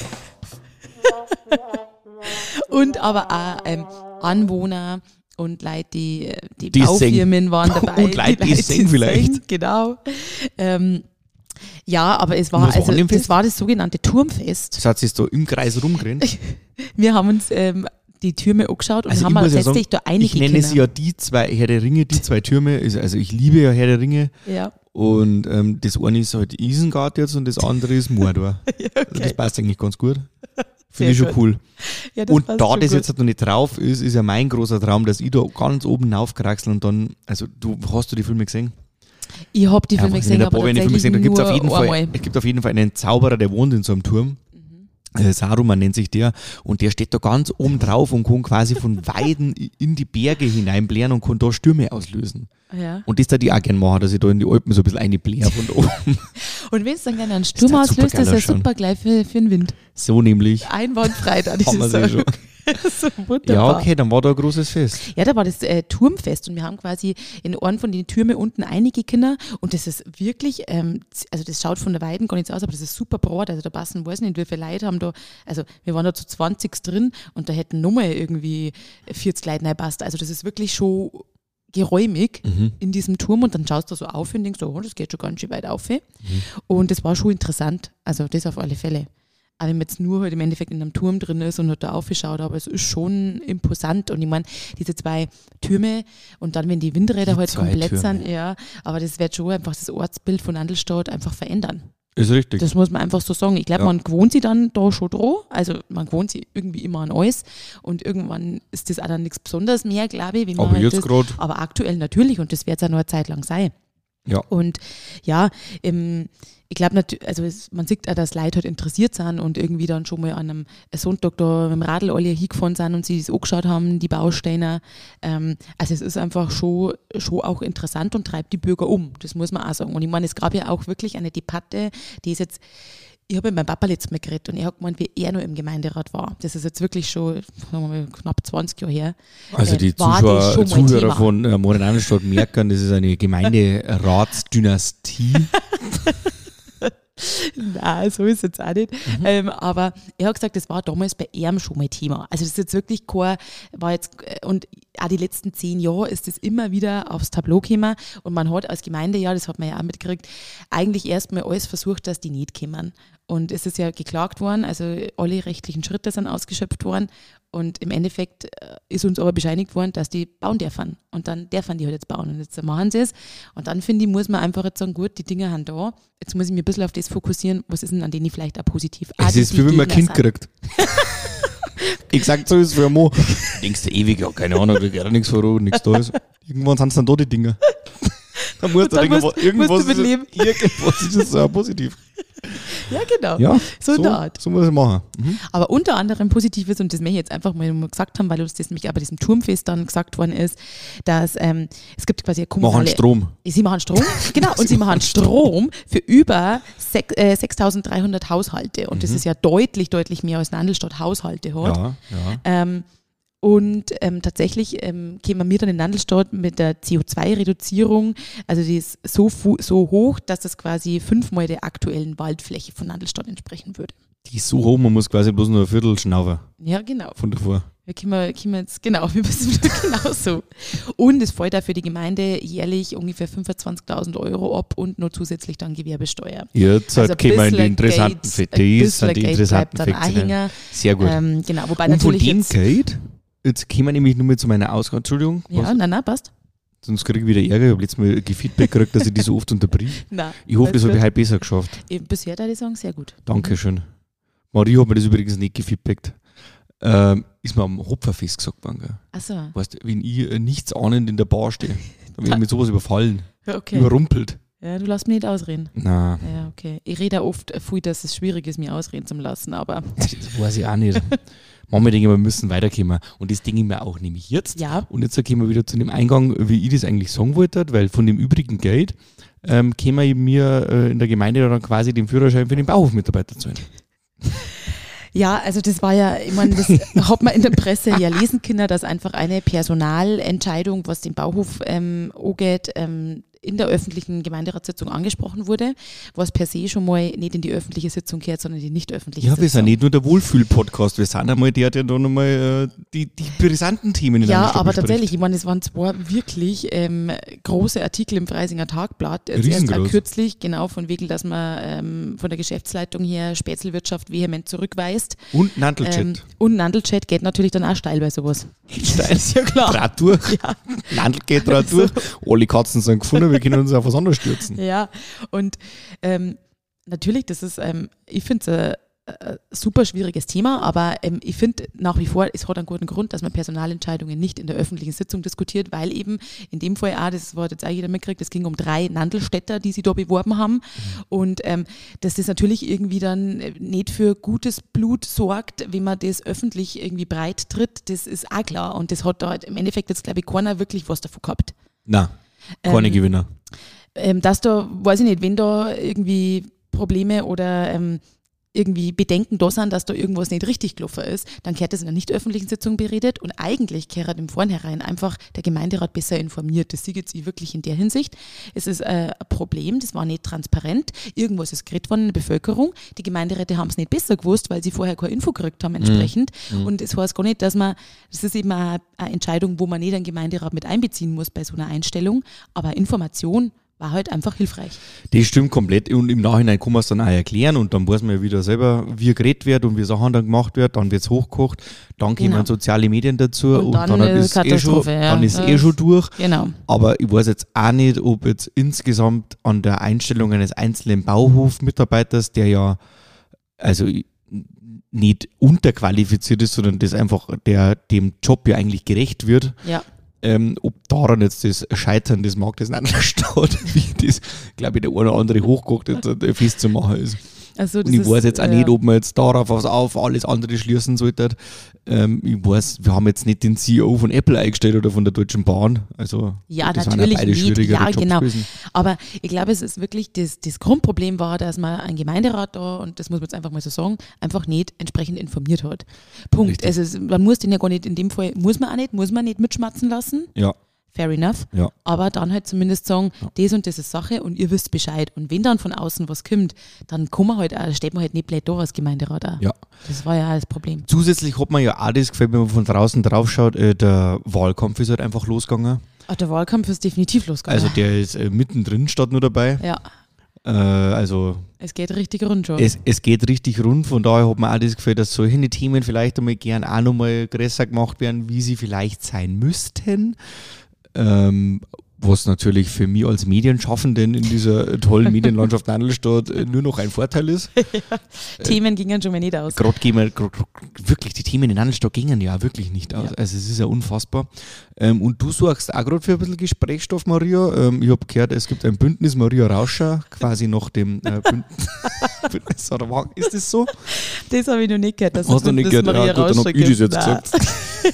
Speaker 1: und aber auch ähm, Anwohner und Leute, die, äh, die,
Speaker 2: Die
Speaker 1: Baufirmen waren dabei.
Speaker 2: Und Leute, die
Speaker 1: Leute,
Speaker 2: singen vielleicht.
Speaker 1: singen, Genau. Ähm, ja, aber es
Speaker 2: Und
Speaker 1: war,
Speaker 2: was war
Speaker 1: also
Speaker 2: an dem
Speaker 1: das
Speaker 2: Fest?
Speaker 1: war das sogenannte Turmfest.
Speaker 2: Das hat sich so im Kreis rumgerannt.
Speaker 1: Wir haben uns ähm, die Türme angeschaut und
Speaker 2: Also
Speaker 1: haben
Speaker 2: ich muss ja
Speaker 1: letztlich da
Speaker 2: Ich
Speaker 1: einige
Speaker 2: nenne
Speaker 1: kennen.
Speaker 2: sie ja die zwei Herr der Ringe, die zwei Türme. Also also ich liebe ja Herr der Ringe.
Speaker 1: Ja.
Speaker 2: Und ähm, das eine ist halt Isengard jetzt und das andere ist Mordor.
Speaker 1: Ja,
Speaker 2: Also
Speaker 1: okay.
Speaker 2: das passt eigentlich ganz gut.
Speaker 1: Sehr
Speaker 2: Finde ich schon
Speaker 1: gut.
Speaker 2: cool.
Speaker 1: Ja, das
Speaker 2: Und
Speaker 1: passt
Speaker 2: da
Speaker 1: schon
Speaker 2: das
Speaker 1: gut.
Speaker 2: jetzt halt noch nicht drauf ist, ist ja mein großer Traum, dass ich da ganz oben raufkraxel und dann, also du hast du die Filme gesehen?
Speaker 1: Ich habe die
Speaker 2: Ja,
Speaker 1: Filme
Speaker 2: weiß
Speaker 1: gesehen,
Speaker 2: nicht,
Speaker 1: aber
Speaker 2: aber wenn ich Filme
Speaker 1: tatsächlich
Speaker 2: gesehen, da gibt's
Speaker 1: nur
Speaker 2: auf jeden Fall,
Speaker 1: einmal.
Speaker 2: es gibt auf jeden Fall einen Zauberer, der wohnt in so einem Turm. Äh, Saruman nennt sich der, und der steht da ganz oben drauf und kann quasi von Weiden in die Berge hineinblären und kann da Stürme auslösen.
Speaker 1: Ja.
Speaker 2: Und das da die auch gerne machen, dass ich da in die Alpen so ein bisschen einbläre von oben.
Speaker 1: Und wenn es dann gerne einen Sturm auslöst, das ist ja super gleich für, für den Wind.
Speaker 2: So nämlich.
Speaker 1: Einwandfrei, da
Speaker 2: Haben wir sie schon.
Speaker 1: So wunderbar.
Speaker 2: Ja, okay, dann war da ein großes Fest.
Speaker 1: Ja, da war das äh, Turmfest und wir haben quasi in einem von den Türmen unten einige Kinder und das ist wirklich, ähm, also das schaut von der Weiden gar nicht so aus, aber das ist super breit, also da passen, weiß nicht, wie viele Leute haben da, also wir waren da zu zwanzig drin und da hätten nochmal irgendwie vierzig Leute reingepasst, also das ist wirklich schon geräumig mhm. in diesem Turm und dann schaust du so auf und denkst, oh, das geht schon ganz schön weit auf. Mhm. Und das war schon interessant, also das auf alle Fälle. Aber wenn man jetzt nur halt im Endeffekt in einem Turm drin ist und hat da aufgeschaut, aber es ist schon imposant. Und ich meine, diese zwei Türme und dann, wenn die Windräder
Speaker 2: die
Speaker 1: halt komplett
Speaker 2: Türme.
Speaker 1: sind, ja, aber das wird schon einfach das Ortsbild von Andelstadt einfach verändern.
Speaker 2: Ist richtig.
Speaker 1: Das muss man einfach so sagen. Ich glaube, ja. man gewohnt sich dann da schon dran. Also man gewohnt sich irgendwie immer an alles. Und irgendwann ist das auch dann nichts Besonderes mehr, glaube ich. Wenn man
Speaker 2: aber
Speaker 1: halt
Speaker 2: jetzt
Speaker 1: das,
Speaker 2: gerade.
Speaker 1: Aber aktuell natürlich und das wird es auch noch eine Zeit lang sein.
Speaker 2: Ja.
Speaker 1: Und ja, ähm, ich glaube, also es, man sieht auch, dass Leute halt interessiert sind und irgendwie dann schon mal an einem Sonntag da mit dem Radl alle hingefahren sind und sich das angeschaut haben, die Bausteine. Ähm, also es ist einfach schon, schon auch interessant und treibt die Bürger um, das muss man auch sagen. Und ich meine, es gab ja auch wirklich eine Debatte, die ist jetzt, ich habe mit meinem Papa letztes Mal geredet und er hat gemeint, wie er noch im Gemeinderat war. Das ist jetzt wirklich schon sagen wir mal, knapp zwanzig Jahre her.
Speaker 2: Also die
Speaker 1: äh,
Speaker 2: Zuschauer, Zuhörer von äh, Morenandelstadt merken, das ist eine Gemeinderatsdynastie.
Speaker 1: Nein, so ist es jetzt auch nicht. Mhm. Ähm, aber er hat gesagt, das war damals bei ihm schon mal Thema. Also das ist jetzt wirklich kein, war jetzt, und auch die letzten zehn Jahre ist das immer wieder aufs Tableau gekommen und man hat als Gemeinde, ja, das hat man ja auch mitgekriegt, eigentlich erstmal alles versucht, dass die nicht kommen. Und es ist ja geklagt worden, also alle rechtlichen Schritte sind ausgeschöpft worden und im Endeffekt ist uns aber bescheinigt worden, dass die bauen dürfen. Und dann dürfen die halt jetzt bauen und jetzt machen sie es. Und dann finde ich, muss man einfach jetzt sagen, gut, die Dinge sind da. Jetzt muss ich mich ein bisschen auf das fokussieren, was ist denn an denen ich vielleicht auch positiv.
Speaker 2: Es
Speaker 1: ah,
Speaker 2: ist wie wenn man ein Kind sind. kriegt. Ich sag so, ist es für einen Mann. Denkst du ewig, ja, keine Ahnung, da geht ja nichts voran, nichts da ist. Irgendwann sind es dann da die Dinge. Dann musst du denken,
Speaker 1: musst,
Speaker 2: irgendwas,
Speaker 1: musst du mit leben.
Speaker 2: Irgendwas ist das uh, positiv.
Speaker 1: Ja, genau.
Speaker 2: Ja,
Speaker 1: so,
Speaker 2: so
Speaker 1: in der Art.
Speaker 2: So muss ich machen. Mhm.
Speaker 1: Aber unter anderem positiv ist, und das möchte ich jetzt einfach mal gesagt haben, weil uns das nämlich auch bei diesem Turmfest dann gesagt worden ist, dass ähm, es gibt quasi eine kommunale...
Speaker 2: Machen Strom.
Speaker 1: Sie machen Strom, genau. Und sie machen Strom für über sechstausenddreihundert Haushalte. Und mhm. das ist ja deutlich, deutlich mehr als Nandelstadt Haushalte hat.
Speaker 2: Ja, ja.
Speaker 1: Ähm, Und ähm, tatsächlich ähm, kämen wir dann in Nandelstadt mit der C O zwei Reduzierung, also die ist so, so hoch, dass das quasi fünfmal der aktuellen Waldfläche von Nandelstadt entsprechen würde.
Speaker 2: Die ist so hoch, man muss quasi bloß nur ein Viertel schnaufen.
Speaker 1: Ja, genau.
Speaker 2: Von davor.
Speaker 1: Wir kommen, kommen jetzt, genau, wir wissen genau so. Und es fällt auch für die Gemeinde jährlich ungefähr fünfundzwanzigtausend Euro ab und noch zusätzlich dann Gewerbesteuer.
Speaker 2: Jetzt also kommen wir in die interessanten Fette. Die sind die interessanten
Speaker 1: Fette.
Speaker 2: Sehr gut.
Speaker 1: Ähm, genau, wobei
Speaker 2: und von
Speaker 1: natürlich
Speaker 2: dem
Speaker 1: jetzt,
Speaker 2: Geld, jetzt kommen wir nämlich nur mit zu meiner Ausgabe. Entschuldigung.
Speaker 1: Ja,
Speaker 2: was?
Speaker 1: nein, nein, passt.
Speaker 2: Sonst kriege ich wieder Ärger. Ich habe letztes Mal Feedback gekriegt, dass ich die so oft unterbrich.
Speaker 1: Nein,
Speaker 2: ich hoffe, das habe ich heute besser geschafft.
Speaker 1: Bisher würde ich sagen, sehr gut.
Speaker 2: Dankeschön. Marie hat mir das übrigens nicht gefeedbackt. Ähm, ist mir am Hopferfest gesagt worden. Gell?
Speaker 1: Ach so.
Speaker 2: Weißt du, wenn ich äh, nichts ahnend in der Bar stehe, dann werde ich mit sowas überfallen.
Speaker 1: Okay.
Speaker 2: Überrumpelt.
Speaker 1: Ja, du lässt mich nicht ausreden.
Speaker 2: Nein.
Speaker 1: Ja, okay. Ich rede auch oft viel, dass es schwierig ist, mir ausreden zu lassen, aber...
Speaker 2: Das weiß ich auch nicht. Manchmal denke ich, wir müssen weiterkommen. Und das denke ich mir auch nämlich jetzt.
Speaker 1: Ja.
Speaker 2: Und jetzt gehen wir wieder zu dem Eingang, wie ich das eigentlich sagen wollte, weil von dem übrigen Geld ähm, können wir mir äh, in der Gemeinde dann quasi den Führerschein für den Bauhofmitarbeiter zahlen.
Speaker 1: Ja, also das war ja, ich meine, das hat man in der Presse ja lesen können, dass einfach eine Personalentscheidung, was den Bauhof ähm, angeht, ähm, in der öffentlichen Gemeinderatssitzung angesprochen wurde, was per se schon mal nicht in die öffentliche Sitzung gehört, sondern die nicht öffentliche
Speaker 2: ja,
Speaker 1: Sitzung.
Speaker 2: Ja, wir sind nicht nur der Wohlfühl-Podcast, wir sind einmal der, der da nochmal äh, die, die brisanten Themen in der
Speaker 1: Ja,
Speaker 2: Stadt
Speaker 1: aber
Speaker 2: bespricht.
Speaker 1: tatsächlich, ich meine, es waren zwei wirklich ähm, große Artikel im Freisinger Tagblatt. Jetzt erst auch kürzlich, genau, von wegen, dass man ähm, von der Geschäftsleitung her Spätzlewirtschaft vehement zurückweist.
Speaker 2: Und Nandelchat. Ähm,
Speaker 1: und Nandelchat geht natürlich dann auch steil bei sowas.
Speaker 2: Geht steil? Ist ja klar. Draht durch. Ja. Nandel geht Draht durch. So. Alle Katzen sind gefunden, wir können uns auf was anderes stürzen.
Speaker 1: Ja, und ähm, natürlich, das ist, ähm, ich finde es ein super schwieriges Thema, aber ähm, ich finde nach wie vor, es hat einen guten Grund, dass man Personalentscheidungen nicht in der öffentlichen Sitzung diskutiert, weil eben in dem Fall auch, das hat jetzt auch jeder mitgekriegt, es ging um drei Nandelstädter, die sie da beworben haben, mhm. und ähm, dass das natürlich irgendwie dann nicht für gutes Blut sorgt, wenn man das öffentlich irgendwie breit tritt, das ist auch klar, und das hat da halt im Endeffekt jetzt, glaube ich, keiner wirklich was davon gehabt.
Speaker 2: Nein, keine ähm, Gewinner.
Speaker 1: Ähm, dass da, weiß ich nicht, wenn da irgendwie Probleme oder ähm, irgendwie Bedenken da sind, dass da irgendwas nicht richtig gelaufen ist, dann gehört das in einer nicht öffentlichen Sitzung beredet, und eigentlich gehört im Vornherein einfach der Gemeinderat besser informiert. Das sehe ich wirklich in der Hinsicht. Es ist äh, ein Problem, das war nicht transparent. Irgendwas ist geredet worden in der Bevölkerung. Die Gemeinderäte haben es nicht besser gewusst, weil sie vorher keine Info gekriegt haben entsprechend. Mhm. Und es heißt gar nicht, dass man, das ist eben eine, eine Entscheidung, wo man nicht einen Gemeinderat mit einbeziehen muss bei so einer Einstellung, aber Information war halt einfach hilfreich.
Speaker 2: Das stimmt komplett, und im Nachhinein kann man es dann auch erklären, und dann weiß man ja wieder selber, wie geredet wird und wie Sachen dann gemacht wird, dann wird es hochgekocht, dann kommen genau. soziale Medien dazu, und, und dann, dann ist es eh schon, ja. dann ist eh schon durch.
Speaker 1: Genau.
Speaker 2: Aber ich weiß jetzt auch nicht, ob jetzt insgesamt an der Einstellung eines einzelnen Bauhofmitarbeiters, der ja also nicht unterqualifiziert ist, sondern das einfach der dem Job ja eigentlich gerecht wird,
Speaker 1: ja.
Speaker 2: Ähm, ob daran jetzt das Scheitern des Marktes in einer Stadt, wie das, glaube ich, der eine oder andere hochgekocht hat, festzumachen ist.
Speaker 1: Also,
Speaker 2: und ich weiß jetzt auch ja. nicht, ob man jetzt darauf was auf alles andere schließen sollte. Ähm, ich weiß, wir haben jetzt nicht den C E O von Apple eingestellt oder von der Deutschen Bahn. Also,
Speaker 1: ja,
Speaker 2: das
Speaker 1: natürlich
Speaker 2: waren ja beide
Speaker 1: nicht. Ja,
Speaker 2: Jobs
Speaker 1: genau.
Speaker 2: gewesen.
Speaker 1: Aber ich glaube, es ist wirklich, das, das Grundproblem war, dass man ein Gemeinderat da, und das muss man jetzt einfach mal so sagen, einfach nicht entsprechend informiert hat. Punkt. Also, man muss den ja gar nicht, in dem Fall, muss man auch nicht, muss man nicht mitschmatzen lassen.
Speaker 2: Ja.
Speaker 1: Fair enough.
Speaker 2: Ja.
Speaker 1: Aber dann halt zumindest sagen, ja. das und das ist Sache und ihr wisst Bescheid. Und wenn dann von außen was kommt, dann kann man halt auch, steht man halt nicht blöd da als Gemeinderat auch.
Speaker 2: Ja.
Speaker 1: Das war ja auch das Problem.
Speaker 2: Zusätzlich hat man ja auch das Gefühl, wenn man von draußen drauf schaut, äh, der Wahlkampf ist halt einfach losgegangen.
Speaker 1: Ach, der Wahlkampf ist definitiv losgegangen.
Speaker 2: Also der ist äh, mittendrin, statt nur dabei.
Speaker 1: Ja.
Speaker 2: Äh, also
Speaker 1: es geht richtig rund schon.
Speaker 2: Es, es geht richtig rund, von daher hat man auch das Gefühl, dass solche Themen vielleicht einmal gern auch nochmal größer gemacht werden, wie sie vielleicht sein müssten. Ähm, was natürlich für mich als Medienschaffenden in dieser tollen Medienlandschaft Nandelstadt nur noch ein Vorteil ist.
Speaker 1: Ja, äh, Themen gingen schon mal nicht aus.
Speaker 2: Gerade gehen wir, grad, wirklich, die Themen in Nandelstadt gingen ja wirklich nicht aus.
Speaker 1: Ja.
Speaker 2: Also es ist ja unfassbar. Ähm, und du sorgst auch gerade für ein bisschen Gesprächsstoff, Maria. Ähm, ich habe gehört, es gibt ein Bündnis Maria Rauscher, quasi nach dem äh, Bündnis. Oder was? Ist das so?
Speaker 1: Das habe ich noch nicht gehört. Dass
Speaker 2: Hast du nicht gehört?
Speaker 1: Maria
Speaker 2: Ja, gut, dann habe ich das jetzt
Speaker 1: Nein.
Speaker 2: gesagt.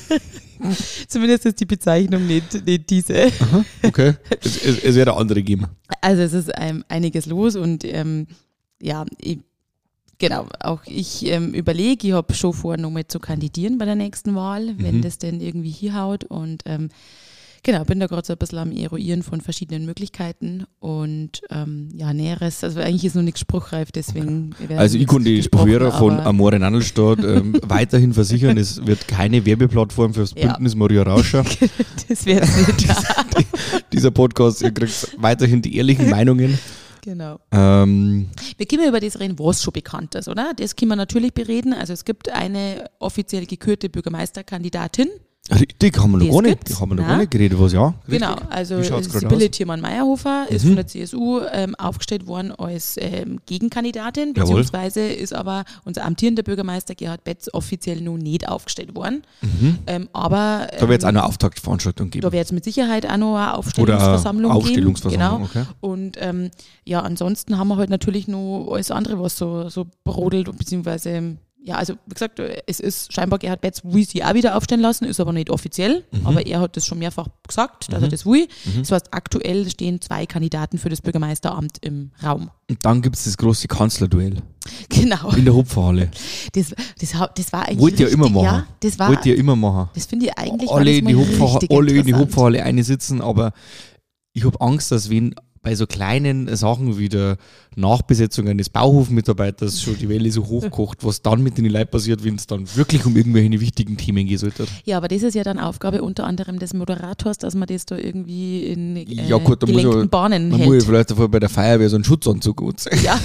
Speaker 1: Zumindest ist die Bezeichnung nicht, nicht diese.
Speaker 2: Aha, okay, es, es, es wird eine andere geben.
Speaker 1: Also es ist ähm, einiges los, und ähm, ja, ich, genau, auch ich ähm, überlege, ich habe schon vor, nochmal zu kandidieren bei der nächsten Wahl, wenn
Speaker 2: mhm.
Speaker 1: das denn irgendwie hinhaut, und ähm, genau, bin da gerade so ein bisschen am Eruieren von verschiedenen Möglichkeiten, und ähm, ja, Näheres, also eigentlich ist noch nichts spruchreif, deswegen
Speaker 2: okay. Also ich kann die Hörer von Amore Nandelstadt ähm, weiterhin versichern, es wird keine Werbeplattform fürs Bündnis ja. Maria Rauscher.
Speaker 1: Das wäre es nicht.
Speaker 2: Die, dieser Podcast, ihr kriegt weiterhin die ehrlichen Meinungen.
Speaker 1: Genau.
Speaker 2: Ähm,
Speaker 1: wir können über das reden, was schon bekannt ist, oder? Das können wir natürlich bereden. Also es gibt eine offiziell gekürte Bürgermeisterkandidatin.
Speaker 2: Die haben wir noch gar nicht, die haben wir noch gar nicht geredet, was ja. Richtig.
Speaker 1: Genau, also Sibylle Thiermann-Meyerhofer ist mhm. von der C S U ähm, aufgestellt worden als ähm, Gegenkandidatin, beziehungsweise Jawohl. Ist aber unser amtierender Bürgermeister Gerhard Betz offiziell noch nicht aufgestellt worden. Mhm. Ähm, aber ähm,
Speaker 2: da wird es auch eine Auftaktveranstaltung geben.
Speaker 1: Da wird es mit Sicherheit auch noch eine Aufstellungsversammlung
Speaker 2: Oder Aufstellungsversammlung
Speaker 1: geben. Genau. Okay. Und ähm, ja, ansonsten haben wir halt natürlich noch alles andere, was so, so brodelt, beziehungsweise ja, also wie gesagt, es ist scheinbar Gerhard Betz will sie auch wieder aufstellen lassen, ist aber nicht offiziell, mhm. aber er hat das schon mehrfach gesagt, dass mhm. er das will. Mhm. Das heißt, aktuell stehen zwei Kandidaten für das Bürgermeisteramt im Raum.
Speaker 2: Und dann gibt es das große Kanzlerduell.
Speaker 1: Genau.
Speaker 2: In der Hopferhalle.
Speaker 1: Das, das, das war eigentlich
Speaker 2: Wollt ihr immer machen.
Speaker 1: Ja, das war,
Speaker 2: Wollt ihr immer machen.
Speaker 1: Das finde ich eigentlich
Speaker 2: alle in die Hopferhalle, alle in die
Speaker 1: interessant.
Speaker 2: Hopferhalle eine sitzen, aber ich habe Angst, dass wenn bei so kleinen Sachen wie der Nachbesetzung eines Bauhofmitarbeiters schon die Welle so hochkocht, was dann mit den Leuten passiert, wenn es dann wirklich um irgendwelche wichtigen Themen gehen sollte.
Speaker 1: Ja, aber das ist ja dann Aufgabe unter anderem des Moderators, dass man das da irgendwie in äh,
Speaker 2: ja, gut, gelenkten
Speaker 1: ja, Bahnen
Speaker 2: man
Speaker 1: hält.
Speaker 2: muss ja vielleicht davor bei der Feuerwehr so einen Schutzanzug anziehen.
Speaker 1: Ja.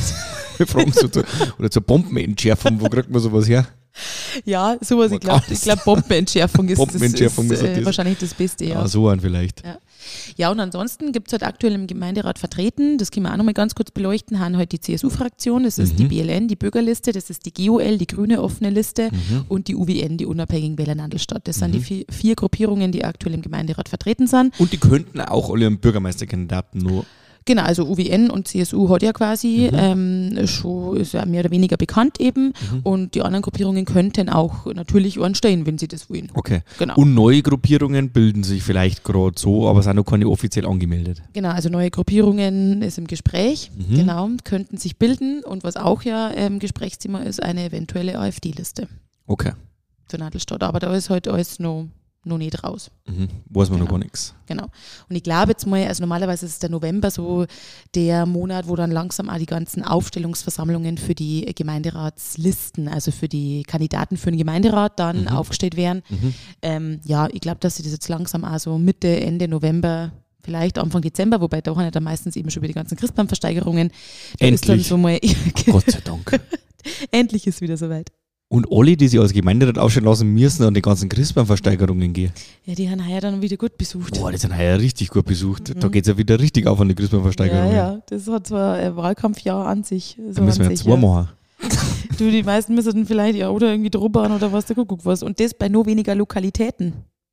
Speaker 2: Oder zur Bombenentschärfung, wo kriegt man sowas her?
Speaker 1: Ja, sowas, ich glaube, ich glaub, Bombenentschärfung ist,
Speaker 2: Bombenentschärfung
Speaker 1: das ist,
Speaker 2: ist
Speaker 1: äh,
Speaker 2: das.
Speaker 1: wahrscheinlich das Beste. Ja,
Speaker 2: ja so ein vielleicht.
Speaker 1: Ja. Ja, und ansonsten gibt es halt aktuell im Gemeinderat vertreten, das können wir auch nochmal ganz kurz beleuchten, haben halt die C S U-Fraktion, das ist
Speaker 2: Mhm.
Speaker 1: die B L N, die Bürgerliste, das ist die G O L, die grüne offene Liste
Speaker 2: Mhm.
Speaker 1: und die U W N, die unabhängigen Wähler Nandelstadt. Das sind
Speaker 2: Mhm.
Speaker 1: die vier, vier Gruppierungen, die aktuell im Gemeinderat vertreten sind.
Speaker 2: Und die könnten auch alle einen Bürgermeisterkandidaten nur.
Speaker 1: Genau, also U W N und C S U hat ja quasi
Speaker 2: Mhm.
Speaker 1: ähm, schon, ist ja mehr oder weniger bekannt eben
Speaker 2: Mhm.
Speaker 1: und die anderen Gruppierungen könnten auch natürlich anstehen, wenn sie das wollen.
Speaker 2: Okay.
Speaker 1: Genau.
Speaker 2: Und neue Gruppierungen bilden sich vielleicht gerade so, aber sind noch keine offiziell angemeldet.
Speaker 1: Genau, also neue Gruppierungen ist im Gespräch,
Speaker 2: Mhm.
Speaker 1: genau, könnten sich bilden und was auch ja ähm, Gesprächsthema ist, eine eventuelle AfD-Liste
Speaker 2: Okay.
Speaker 1: für Nadelstadt, aber da ist halt alles noch, noch nicht raus.
Speaker 2: Mhm. Weiß man
Speaker 1: Genau.
Speaker 2: noch gar nichts.
Speaker 1: Genau. Und ich glaube jetzt mal, also normalerweise ist es der November so der Monat, wo dann langsam auch die ganzen Aufstellungsversammlungen für die Gemeinderatslisten, also für die Kandidaten für den Gemeinderat dann
Speaker 2: Mhm.
Speaker 1: aufgestellt werden.
Speaker 2: Mhm.
Speaker 1: Ähm, ja, ich glaube, dass sie das jetzt langsam auch so Mitte, Ende November, vielleicht Anfang Dezember, wobei da haben ja dann meistens eben schon wieder die ganzen Christbaumversteigerungen. Da ist dann
Speaker 2: Endlich.
Speaker 1: so mal,
Speaker 2: Gott sei Dank.
Speaker 1: endlich ist wieder soweit.
Speaker 2: Und alle, die sich als Gemeinderat aufstellen lassen, müssen an die ganzen Christbaumversteigerungen gehen.
Speaker 1: Ja, die haben heuer dann wieder gut besucht.
Speaker 2: Boah, die sind heuer richtig gut besucht.
Speaker 1: Mhm.
Speaker 2: Da geht es ja wieder richtig auf an die Christbaumversteigerungen.
Speaker 1: Ja, ja, das hat zwar ein Wahlkampfjahr an sich. So
Speaker 2: Da müssen wir
Speaker 1: an
Speaker 2: ja
Speaker 1: sich,
Speaker 2: zwei machen.
Speaker 1: Du, die meisten müssen dann vielleicht ja oder irgendwie drüber oder was, der Kuckuck was. Und das bei noch weniger Lokalitäten.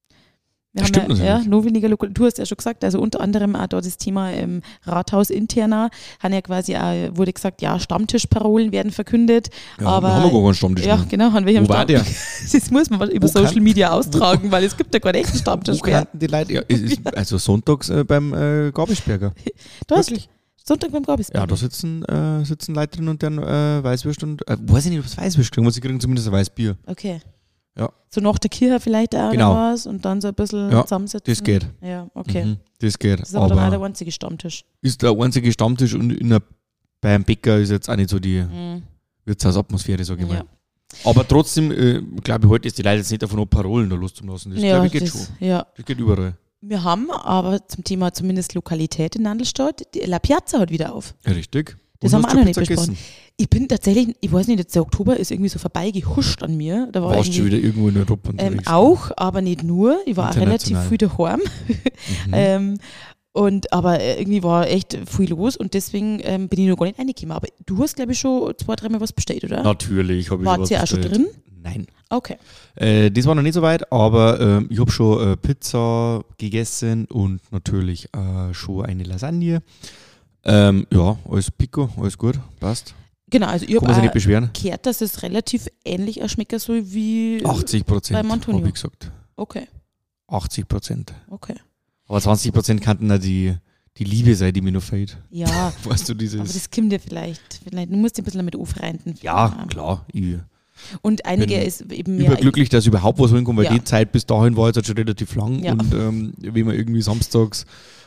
Speaker 1: Wir
Speaker 2: Das
Speaker 1: haben
Speaker 2: stimmt
Speaker 1: ja, ja,
Speaker 2: natürlich.
Speaker 1: noch weniger Lokalitäten. Du hast ja schon gesagt, also unter anderem auch da das Thema ähm, Rathaus interner, haben ja quasi auch, wurde gesagt, ja, Stammtischparolen werden verkündet.
Speaker 2: Ja,
Speaker 1: aber
Speaker 2: da haben wir gar keinen Stammtisch
Speaker 1: ja,
Speaker 2: mehr.
Speaker 1: genau, haben wir hier
Speaker 2: Wo war der?
Speaker 1: Das muss man über
Speaker 2: Wo
Speaker 1: Social
Speaker 2: kann-
Speaker 1: Media austragen, weil es gibt ja gar nicht einen
Speaker 2: Wo
Speaker 1: Stammtisch mehr.
Speaker 2: kannten die Leute? Ja, es ist also sonntags äh, beim äh, Gabelsberger.
Speaker 1: Du hast
Speaker 2: Wirklich?
Speaker 1: Sonntag beim Gabisberg.
Speaker 2: Ja, da sitzen, äh, sitzen Leute drin und dann äh, Weißwürst und, äh, weiß ich nicht, ob es Weißwürst kriegen, aber sie kriegen zumindest ein Weißbier.
Speaker 1: Okay.
Speaker 2: Ja.
Speaker 1: So nach der Kirche vielleicht auch
Speaker 2: Genau.
Speaker 1: oder was und dann so ein bisschen
Speaker 2: Ja,
Speaker 1: zusammensitzen.
Speaker 2: Das geht.
Speaker 1: Ja, okay.
Speaker 2: Mhm, das geht.
Speaker 1: Das ist aber, dann auch
Speaker 2: aber
Speaker 1: der einzige Stammtisch.
Speaker 2: ist der einzige Stammtisch und in der, beim Bäcker ist jetzt auch nicht so die
Speaker 1: Mhm.
Speaker 2: Wirtshausatmosphäre, sage ich mal.
Speaker 1: Ja,
Speaker 2: Aber trotzdem, äh, glaube ich, heute ist die Leute jetzt nicht davon ab, Parolen da loszulassen. Das,
Speaker 1: ja,
Speaker 2: glaube ich, geht
Speaker 1: das,
Speaker 2: schon.
Speaker 1: ja.
Speaker 2: Das geht überall.
Speaker 1: Wir haben aber zum Thema zumindest Lokalität in Nandelstadt, die La Piazza hat wieder auf.
Speaker 2: Ja, richtig.
Speaker 1: Das
Speaker 2: Und
Speaker 1: haben wir
Speaker 2: hast
Speaker 1: auch noch
Speaker 2: du
Speaker 1: nicht
Speaker 2: Pizza
Speaker 1: besprochen. Ich bin tatsächlich, ich weiß nicht, jetzt der Oktober ist irgendwie so vorbeigehuscht an mir. Da war
Speaker 2: Warst du schon
Speaker 1: irgendwie,
Speaker 2: wieder irgendwo in Europa
Speaker 1: ähm,
Speaker 2: unterwegs?
Speaker 1: auch, aber nicht nur. Ich war auch relativ
Speaker 2: International.
Speaker 1: früh daheim.
Speaker 2: Mhm.
Speaker 1: ähm, und, aber äh, irgendwie war echt viel los und deswegen ähm, bin ich noch gar nicht reingekommen. Aber du hast, glaube ich, schon zwei, dreimal was bestellt, oder?
Speaker 2: Natürlich habe ich
Speaker 1: Wart
Speaker 2: was
Speaker 1: ihr auch schon
Speaker 2: bestellt.
Speaker 1: drin?
Speaker 2: Nein.
Speaker 1: Okay.
Speaker 2: Äh, das war noch nicht so weit, aber ähm, ich habe schon äh, Pizza gegessen und natürlich äh, schon eine Lasagne. Ähm, ja, alles pico, alles gut, passt.
Speaker 1: Genau, also ich
Speaker 2: Kann man sich nicht
Speaker 1: habe
Speaker 2: beschweren.
Speaker 1: gehört, dass es relativ ähnlich schmecken soll wie.
Speaker 2: achtzig Prozent
Speaker 1: beim Antonio.
Speaker 2: habe ich gesagt.
Speaker 1: Okay,
Speaker 2: achtzig Prozent.
Speaker 1: okay.
Speaker 2: Aber zwanzig Prozent kannten da die, die Liebe sein, die mir noch fehlt.
Speaker 1: Ja,
Speaker 2: Weißt du,
Speaker 1: aber
Speaker 2: dieses.
Speaker 1: das kommt dir vielleicht. vielleicht. Du musst dich ein bisschen damit aufreinten.
Speaker 2: Ja, klar. Ich
Speaker 1: Und einige
Speaker 2: bin
Speaker 1: ist eben mehr.
Speaker 2: überglücklich, dass ich überhaupt was holen kann, weil
Speaker 1: Ja.
Speaker 2: die Zeit bis dahin war jetzt halt schon relativ lang.
Speaker 1: Ja.
Speaker 2: Und ähm, wenn man irgendwie samstags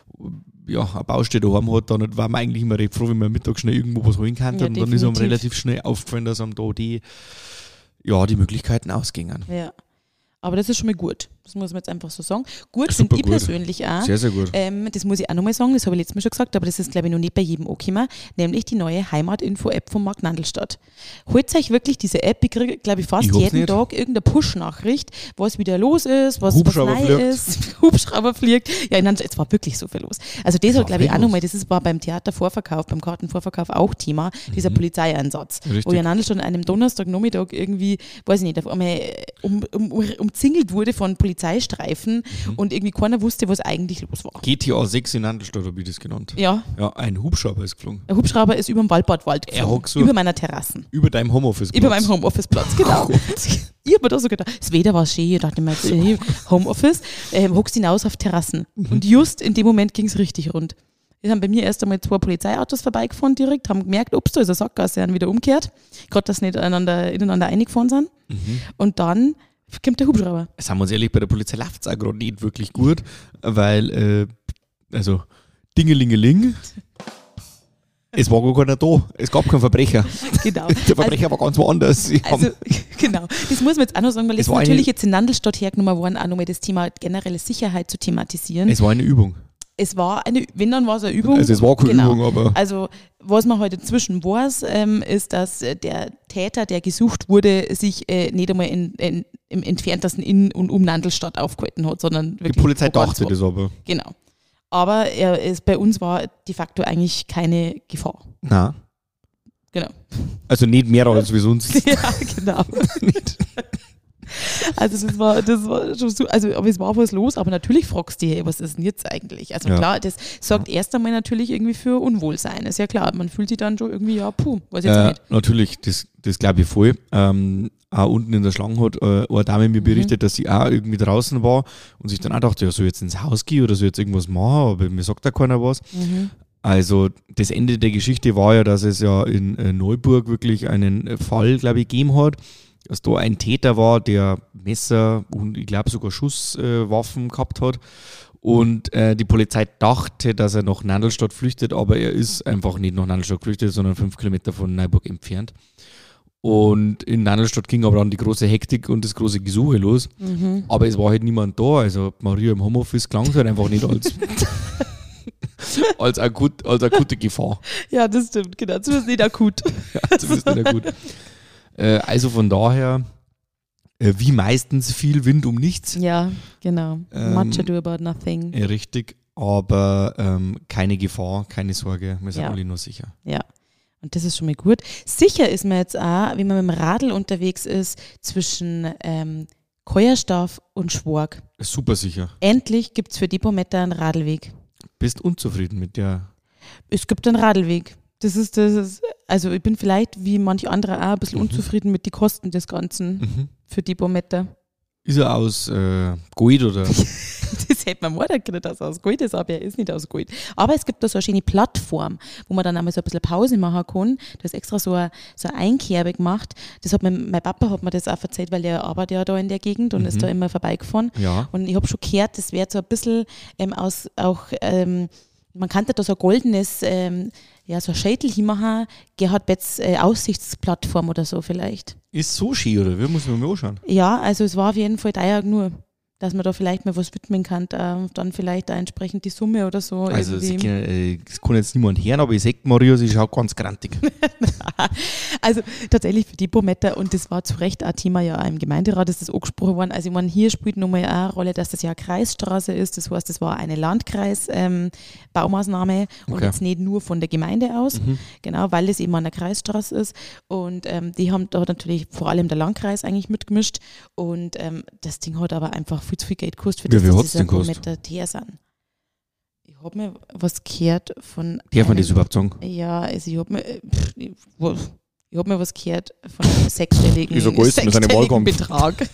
Speaker 2: ja, eine Baustelle daheim hat, dann war man eigentlich immer recht froh, wenn man am Mittag schnell irgendwo was holen kann.
Speaker 1: Ja,
Speaker 2: und dann ist einem
Speaker 1: definitiv.
Speaker 2: relativ schnell aufgefallen, dass einem da die, ja, die Möglichkeiten ausgingen.
Speaker 1: Ja. Aber das ist schon mal gut. Das muss man jetzt einfach so sagen. Gut
Speaker 2: Super
Speaker 1: finde ich
Speaker 2: gut.
Speaker 1: persönlich auch.
Speaker 2: Sehr, sehr gut.
Speaker 1: Ähm, das muss ich auch nochmal sagen, das habe ich letztes Mal schon gesagt, aber das ist, glaube ich, noch nicht bei jedem angekommen, nämlich die neue Heimatinfo-App vom Markt Nandelstadt. Holt euch wirklich diese App, ich kriege, glaube ich, fast
Speaker 2: Ich hab's
Speaker 1: jeden
Speaker 2: nicht.
Speaker 1: Tag irgendeine Push-Nachricht, was wieder los ist, was, was
Speaker 2: Hubschrauber
Speaker 1: neu
Speaker 2: fliegt.
Speaker 1: ist. Hubschrauber fliegt. Ja, in Nandelstadt, es war wirklich so viel los. Also das
Speaker 2: war
Speaker 1: hat, glaube ich,
Speaker 2: viel
Speaker 1: auch
Speaker 2: los.
Speaker 1: nochmal, das ist, war beim Theatervorverkauf, beim Kartenvorverkauf auch Thema, dieser
Speaker 2: Mhm.
Speaker 1: Polizeieinsatz.
Speaker 2: Richtig.
Speaker 1: Wo ja Nandelstadt an einem Donnerstagnachmittag irgendwie, weiß ich nicht, auf einmal um, um, um, umzingelt wurde von Polizeistreifen
Speaker 2: Mhm.
Speaker 1: und irgendwie keiner wusste, was eigentlich los war.
Speaker 2: G T A sechs in Nandelstadt habe ich das genannt.
Speaker 1: Ja,
Speaker 2: Ja, ein Hubschrauber ist geflogen.
Speaker 1: der Hubschrauber ist über dem Waldbadwald
Speaker 2: Er
Speaker 1: geflogen,
Speaker 2: hat so-
Speaker 1: über meiner Terrassen,
Speaker 2: Über deinem Homeoffice.
Speaker 1: über meinem Homeoffice-Platz, genau. Ich habe mir da so gedacht, das Wetter war schön, ich dachte mir, jetzt, hey, Homeoffice, ähm, hockst hinaus auf Terrassen.
Speaker 2: Mhm.
Speaker 1: Und just in dem Moment ging es richtig rund. Wir haben bei mir erst einmal zwei Polizeiautos vorbeigefahren direkt, haben gemerkt, ups, da ist eine Sackgasse, haben wieder umgekehrt, gerade dass sie nicht ineinander, ineinander eingefahren sind.
Speaker 2: Mhm.
Speaker 1: Und dann kommt der Hubschrauber.
Speaker 2: Sagen wir uns ehrlich, bei der Polizei läuft es auch gerade nicht wirklich gut, weil, äh, also, Dingelingeling, es war gar keiner da. Es gab keinen Verbrecher.
Speaker 1: Genau.
Speaker 2: Der Verbrecher war ganz woanders. Sie
Speaker 1: Also,
Speaker 2: haben,
Speaker 1: genau. Das muss man jetzt auch noch sagen, weil
Speaker 2: Es
Speaker 1: es
Speaker 2: war eine-
Speaker 1: natürlich jetzt in Nandelstadt hergenommen worden, auch nochmal das Thema generelle Sicherheit zu thematisieren. Es,
Speaker 2: es war eine Übung.
Speaker 1: war eine, wenn dann war es eine Übung.
Speaker 2: Also, es war keine
Speaker 1: Genau.
Speaker 2: Übung, aber.
Speaker 1: Also, was man heute inzwischen weiß, ähm, ist, dass äh, der Täter, der gesucht wurde, sich äh, nicht einmal in, in, im entferntesten in und um Nandelstadt aufgehalten hat, sondern
Speaker 2: Die
Speaker 1: wirklich.
Speaker 2: Polizei
Speaker 1: wo ganz
Speaker 2: dachte
Speaker 1: wo.
Speaker 2: das aber.
Speaker 1: Genau. Aber er ist, bei uns war de facto eigentlich keine Gefahr.
Speaker 2: Na.
Speaker 1: Genau.
Speaker 2: Also nicht mehr als wie sonst.
Speaker 1: Ja, genau. Also das war, das war schon so, also aber es war was los, aber natürlich fragst du dich, hey, was ist denn jetzt eigentlich? Also
Speaker 2: Ja.
Speaker 1: klar, das sorgt erst einmal natürlich irgendwie für Unwohlsein, ist ja klar. Man fühlt sich dann schon irgendwie, ja, puh, weiß jetzt
Speaker 2: Äh,
Speaker 1: nicht.
Speaker 2: natürlich, das, das glaube ich voll. Ähm, auch unten in der Schlange hat äh, eine Dame mir berichtet, mhm. dass sie auch irgendwie draußen war und sich dann auch dachte, ja, soll ich jetzt ins Haus gehen oder soll ich jetzt irgendwas machen, aber mir sagt da keiner was.
Speaker 1: Mhm.
Speaker 2: Also das Ende der Geschichte war ja, dass es ja in äh, Neuburg wirklich einen Fall, glaube ich, gegeben hat, dass da ein Täter war, der Messer und ich glaube sogar Schusswaffen äh, gehabt hat. Und äh, die Polizei dachte, dass er nach Nandelstadt flüchtet, aber er ist einfach nicht nach Nandelstadt geflüchtet, sondern fünf Kilometer von Neuburg entfernt. Und in Nandelstadt ging aber dann die große Hektik und das große Gesuche los.
Speaker 1: Mhm.
Speaker 2: Aber es war halt niemand da. Also Maria im Homeoffice klang es halt einfach nicht als, als, akut, als akute Gefahr.
Speaker 1: Ja, das stimmt, genau. Zumindest nicht akut.
Speaker 2: Ja, zumindest nicht akut. Äh, also von daher, äh, wie meistens viel Wind um nichts.
Speaker 1: Ja, genau.
Speaker 2: Ähm,
Speaker 1: Much ado about nothing.
Speaker 2: Äh, richtig, aber ähm, keine Gefahr, keine Sorge, wir sind
Speaker 1: Ja.
Speaker 2: alle nur sicher.
Speaker 1: Ja. Und das ist schon mal gut. Sicher ist man jetzt auch, wie man mit dem Radl unterwegs ist, zwischen ähm, Keuerstaff und Schwarg.
Speaker 2: Super sicher.
Speaker 1: Endlich gibt es für Depometer einen Radlweg.
Speaker 2: Bist unzufrieden mit der?
Speaker 1: Es gibt einen Radlweg. Das ist, das ist, also ich bin vielleicht wie manch andere auch ein bisschen
Speaker 2: Mhm.
Speaker 1: unzufrieden mit den Kosten des Ganzen
Speaker 2: Mhm.
Speaker 1: für Depometer.
Speaker 2: Ist er aus äh, Gold oder?
Speaker 1: Das hätte man morgen können, dass er aus Gold ist, aber er ist nicht aus Gold. Aber es gibt da so eine schöne Plattform, wo man dann einmal so ein bisschen Pause machen kann. Da ist extra so eine, so eine Einkerbe gemacht. Das hat mein, mein Papa hat mir das auch erzählt, weil er arbeitet ja da in der Gegend und
Speaker 2: Mhm.
Speaker 1: ist da immer vorbeigefahren.
Speaker 2: Ja.
Speaker 1: Und ich habe schon gehört, das wäre so ein bisschen ähm, aus auch, ähm, man kann da so ein goldenes, ähm, ja, so ein Schädel hinmachen, Gerhard Betz äh, Aussichtsplattform oder so vielleicht.
Speaker 2: Ist so schön, oder wie? Muss man mir anschauen.
Speaker 1: Ja, also es war auf jeden Fall teuer nur, dass man da vielleicht mal was widmen kann, äh, dann vielleicht auch entsprechend die Summe oder so.
Speaker 2: Also sie
Speaker 1: irgendwie.
Speaker 2: können, äh, das kann jetzt niemand hören, aber ich sehe Maria, sie schaut ganz grantig.
Speaker 1: Also tatsächlich für Depometer, und das war zu Recht auch Thema ja auch im Gemeinderat, ist das angesprochen worden. Also ich meine, hier spielt nochmal auch eine Rolle, dass das ja eine Kreisstraße ist. Das heißt, das war eine Landkreis-Baumaßnahme und
Speaker 2: Okay.
Speaker 1: jetzt nicht nur von der Gemeinde aus,
Speaker 2: Mhm.
Speaker 1: genau, weil es eben eine Kreisstraße ist. Und ähm, die haben da natürlich vor allem der Landkreis eigentlich mitgemischt. Und ähm, das Ding hat aber einfach viel zu viel Geld gekostet, für
Speaker 2: Wie
Speaker 1: das,
Speaker 2: viel
Speaker 1: dass
Speaker 2: hat's denn
Speaker 1: diese
Speaker 2: gekostet?
Speaker 1: Depometer teuer sind. Ich habe mir was gehört von.
Speaker 2: Darf man
Speaker 1: einem-
Speaker 2: das überhaupt sagen?
Speaker 1: Ja, also ich habe mir, äh, pff, ich, wo- ich hab mir was gehört von einem sechsstelligen,
Speaker 2: Wieso geht's mit seinem
Speaker 1: sechsstelligen
Speaker 2: Wahlkampf?
Speaker 1: Betrag.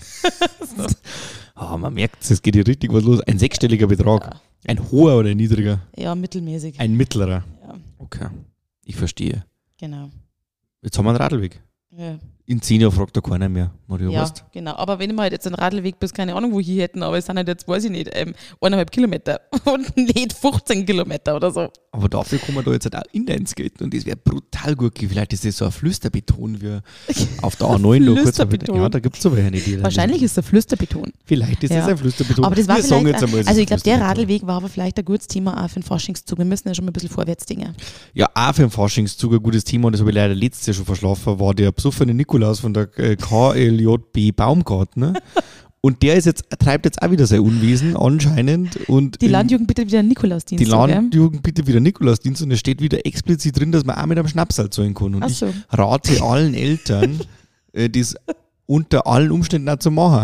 Speaker 2: Ah, man merkt, es geht hier richtig was los. Ein sechsstelliger Betrag.
Speaker 1: Ja.
Speaker 2: Ein hoher oder ein niedriger?
Speaker 1: Ja, mittelmäßig.
Speaker 2: Ein mittlerer.
Speaker 1: Ja,
Speaker 2: Okay, ich verstehe.
Speaker 1: genau.
Speaker 2: Jetzt haben wir einen Radlweg.
Speaker 1: Ja,
Speaker 2: In zehn Jahren fragt da keiner mehr. Mario,
Speaker 1: ja,
Speaker 2: weißt
Speaker 1: genau. Aber wenn wir halt jetzt einen Radlweg bis keine Ahnung wo hier hätten, aber es sind halt jetzt, weiß ich nicht, ähm, eineinhalb Kilometer und nicht fünfzehn Kilometer oder so.
Speaker 2: Aber dafür kann man da jetzt halt auch inline skaten und das wäre brutal gut. Vielleicht ist das so ein Flüsterbeton wie auf der A neun. da kurz-
Speaker 1: Flüsterbeton.
Speaker 2: Ja, da gibt es aber eine Idee.
Speaker 1: Wahrscheinlich ist der Flüsterbeton.
Speaker 2: Vielleicht ist das
Speaker 1: Ja.
Speaker 2: ein Flüsterbeton.
Speaker 1: Aber das war
Speaker 2: Wir sagen
Speaker 1: vielleicht,
Speaker 2: jetzt einmal, es
Speaker 1: also
Speaker 2: ist
Speaker 1: ich glaube, der
Speaker 2: Flüsterbeton.
Speaker 1: Radlweg war aber vielleicht ein gutes Thema auch für den Faschingszug. Wir müssen ja schon mal ein bisschen vorwärts dingen.
Speaker 2: Ja, auch für den Faschingszug ein gutes Thema, und das habe ich leider letztes Jahr schon verschlafen, war der besoffene Nikolaus von der äh, K L J B Baumgarten. Ne? Und der ist jetzt, treibt jetzt auch wieder sein Unwesen anscheinend. Und
Speaker 1: Die
Speaker 2: in-
Speaker 1: Landjugend bitte wieder einen Nikolausdienst.
Speaker 2: die Landjugend bitte wieder Nikolausdienst, und es steht wieder explizit drin, dass man auch mit einem Schnapsal zahlen kann. Und
Speaker 1: Ach
Speaker 2: ich
Speaker 1: so.
Speaker 2: rate allen Eltern, äh, das unter allen Umständen auch zu machen.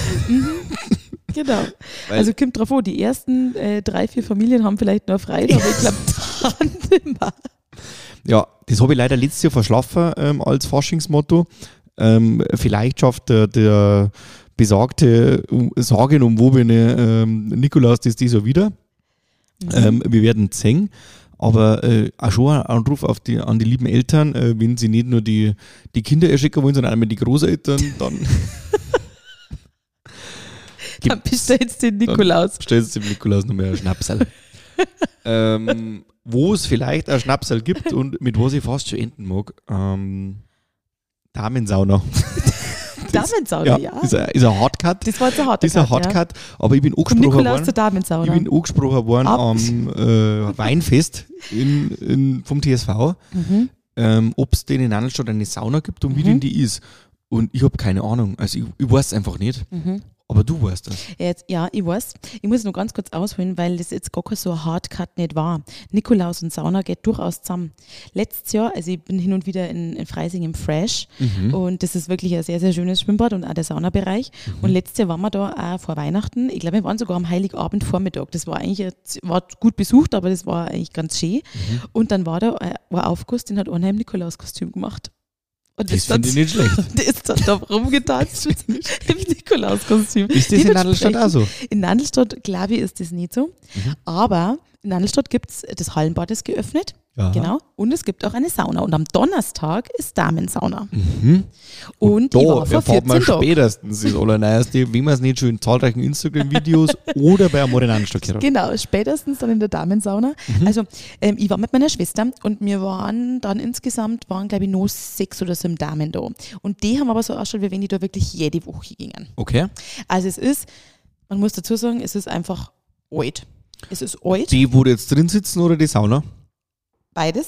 Speaker 1: Genau.
Speaker 2: Weil-
Speaker 1: Also kommt drauf an, die ersten äh, drei, vier Familien haben vielleicht noch frei, aber ich glaube dann immer.
Speaker 2: Ja, das habe ich leider letztes Jahr verschlafen ähm, als Faschingsmotto. Ähm, vielleicht schafft der, der besagte, um, sagenumwobene ähm, Nikolaus das dieses Jahr wieder. Ähm, wir werden es sehen. Aber äh, auch schon ein Anruf auf die, an die lieben Eltern, äh, wenn sie nicht nur die, die Kinder erschicken wollen, sondern auch mal die Großeltern, dann
Speaker 1: Dann bist du jetzt den Nikolaus.
Speaker 2: stellst du dem Nikolaus noch mehr ein Schnapsal. ähm, wo es vielleicht ein Schnapsal gibt und mit was ich fast schon enden mag, ähm, Damensauna.
Speaker 1: Damensauna, ja.
Speaker 2: Ist ein, ist ein Hardcut.
Speaker 1: Das war jetzt ein harter
Speaker 2: ist ein
Speaker 1: Cut,
Speaker 2: Hardcut, aber ich bin
Speaker 1: Ja. Vom
Speaker 2: angesprochen
Speaker 1: Nikolaus
Speaker 2: worden.
Speaker 1: zur Damensauna.
Speaker 2: Ich bin angesprochen worden
Speaker 1: Ab.
Speaker 2: am äh, Weinfest in, in, vom T S V,
Speaker 1: Mhm.
Speaker 2: ähm, ob es denn in Annelstadt eine Sauna gibt und wie
Speaker 1: Mhm.
Speaker 2: denn die ist. Und ich habe keine Ahnung. Also ich, ich weiß es einfach nicht.
Speaker 1: Mhm.
Speaker 2: Aber du weißt das.
Speaker 1: Jetzt, ja, ich weiß. Ich muss noch ganz kurz ausholen, weil das jetzt gar kein so ein Hardcut nicht war. Nikolaus und Sauna geht durchaus zusammen. Letztes Jahr, also ich bin hin und wieder in, in Freising im Fresh
Speaker 2: Mhm.
Speaker 1: und das ist wirklich ein sehr, sehr schönes Schwimmbad und auch der Saunabereich.
Speaker 2: Mhm.
Speaker 1: Und letztes Jahr waren wir da auch vor Weihnachten. Ich glaube, wir waren sogar am Heiligabend Vormittag. Das war eigentlich, jetzt- war gut besucht, aber das war eigentlich ganz schön.
Speaker 2: Mhm.
Speaker 1: Und dann war da ein ein Aufguss, den hat einer im Nikolaus-Kostüm gemacht. Und
Speaker 2: Das finde ich nicht schlecht.
Speaker 1: Der ist dann da rumgetanzt im Nikolaus-Kostüm.
Speaker 2: Ist das in Nadelstadt auch so?
Speaker 1: In Nadelstadt, glaube ich, ist das nicht so.
Speaker 2: Mhm.
Speaker 1: Aber in Nadelstadt gibt es, das Hallenbad ist geöffnet.
Speaker 2: Aha.
Speaker 1: Genau. Und es gibt auch eine Sauna. Und am Donnerstag ist Damensauna.
Speaker 2: Mhm.
Speaker 1: Und,
Speaker 2: da
Speaker 1: ich war vor
Speaker 2: erfahrt man
Speaker 1: vierzehn Tagen.
Speaker 2: spätestens das Allerneueste, wie man es nicht schon in zahlreichen Instagram-Videos oder bei Amore Nadelstadt gehört hat.
Speaker 1: Genau, spätestens dann in der Damensauna.
Speaker 2: Mhm.
Speaker 1: Also ähm, ich war mit meiner Schwester und wir waren dann insgesamt, waren glaube ich nur sechs oder sieben Damen da. Und die haben aber so ausgeschaut, wie wenn die da wirklich jede Woche gingen.
Speaker 2: Okay.
Speaker 1: Also es ist, man muss dazu sagen, es ist einfach alt. Es ist alt,
Speaker 2: Die, wo jetzt drin sitzen oder die Sauna?
Speaker 1: beides.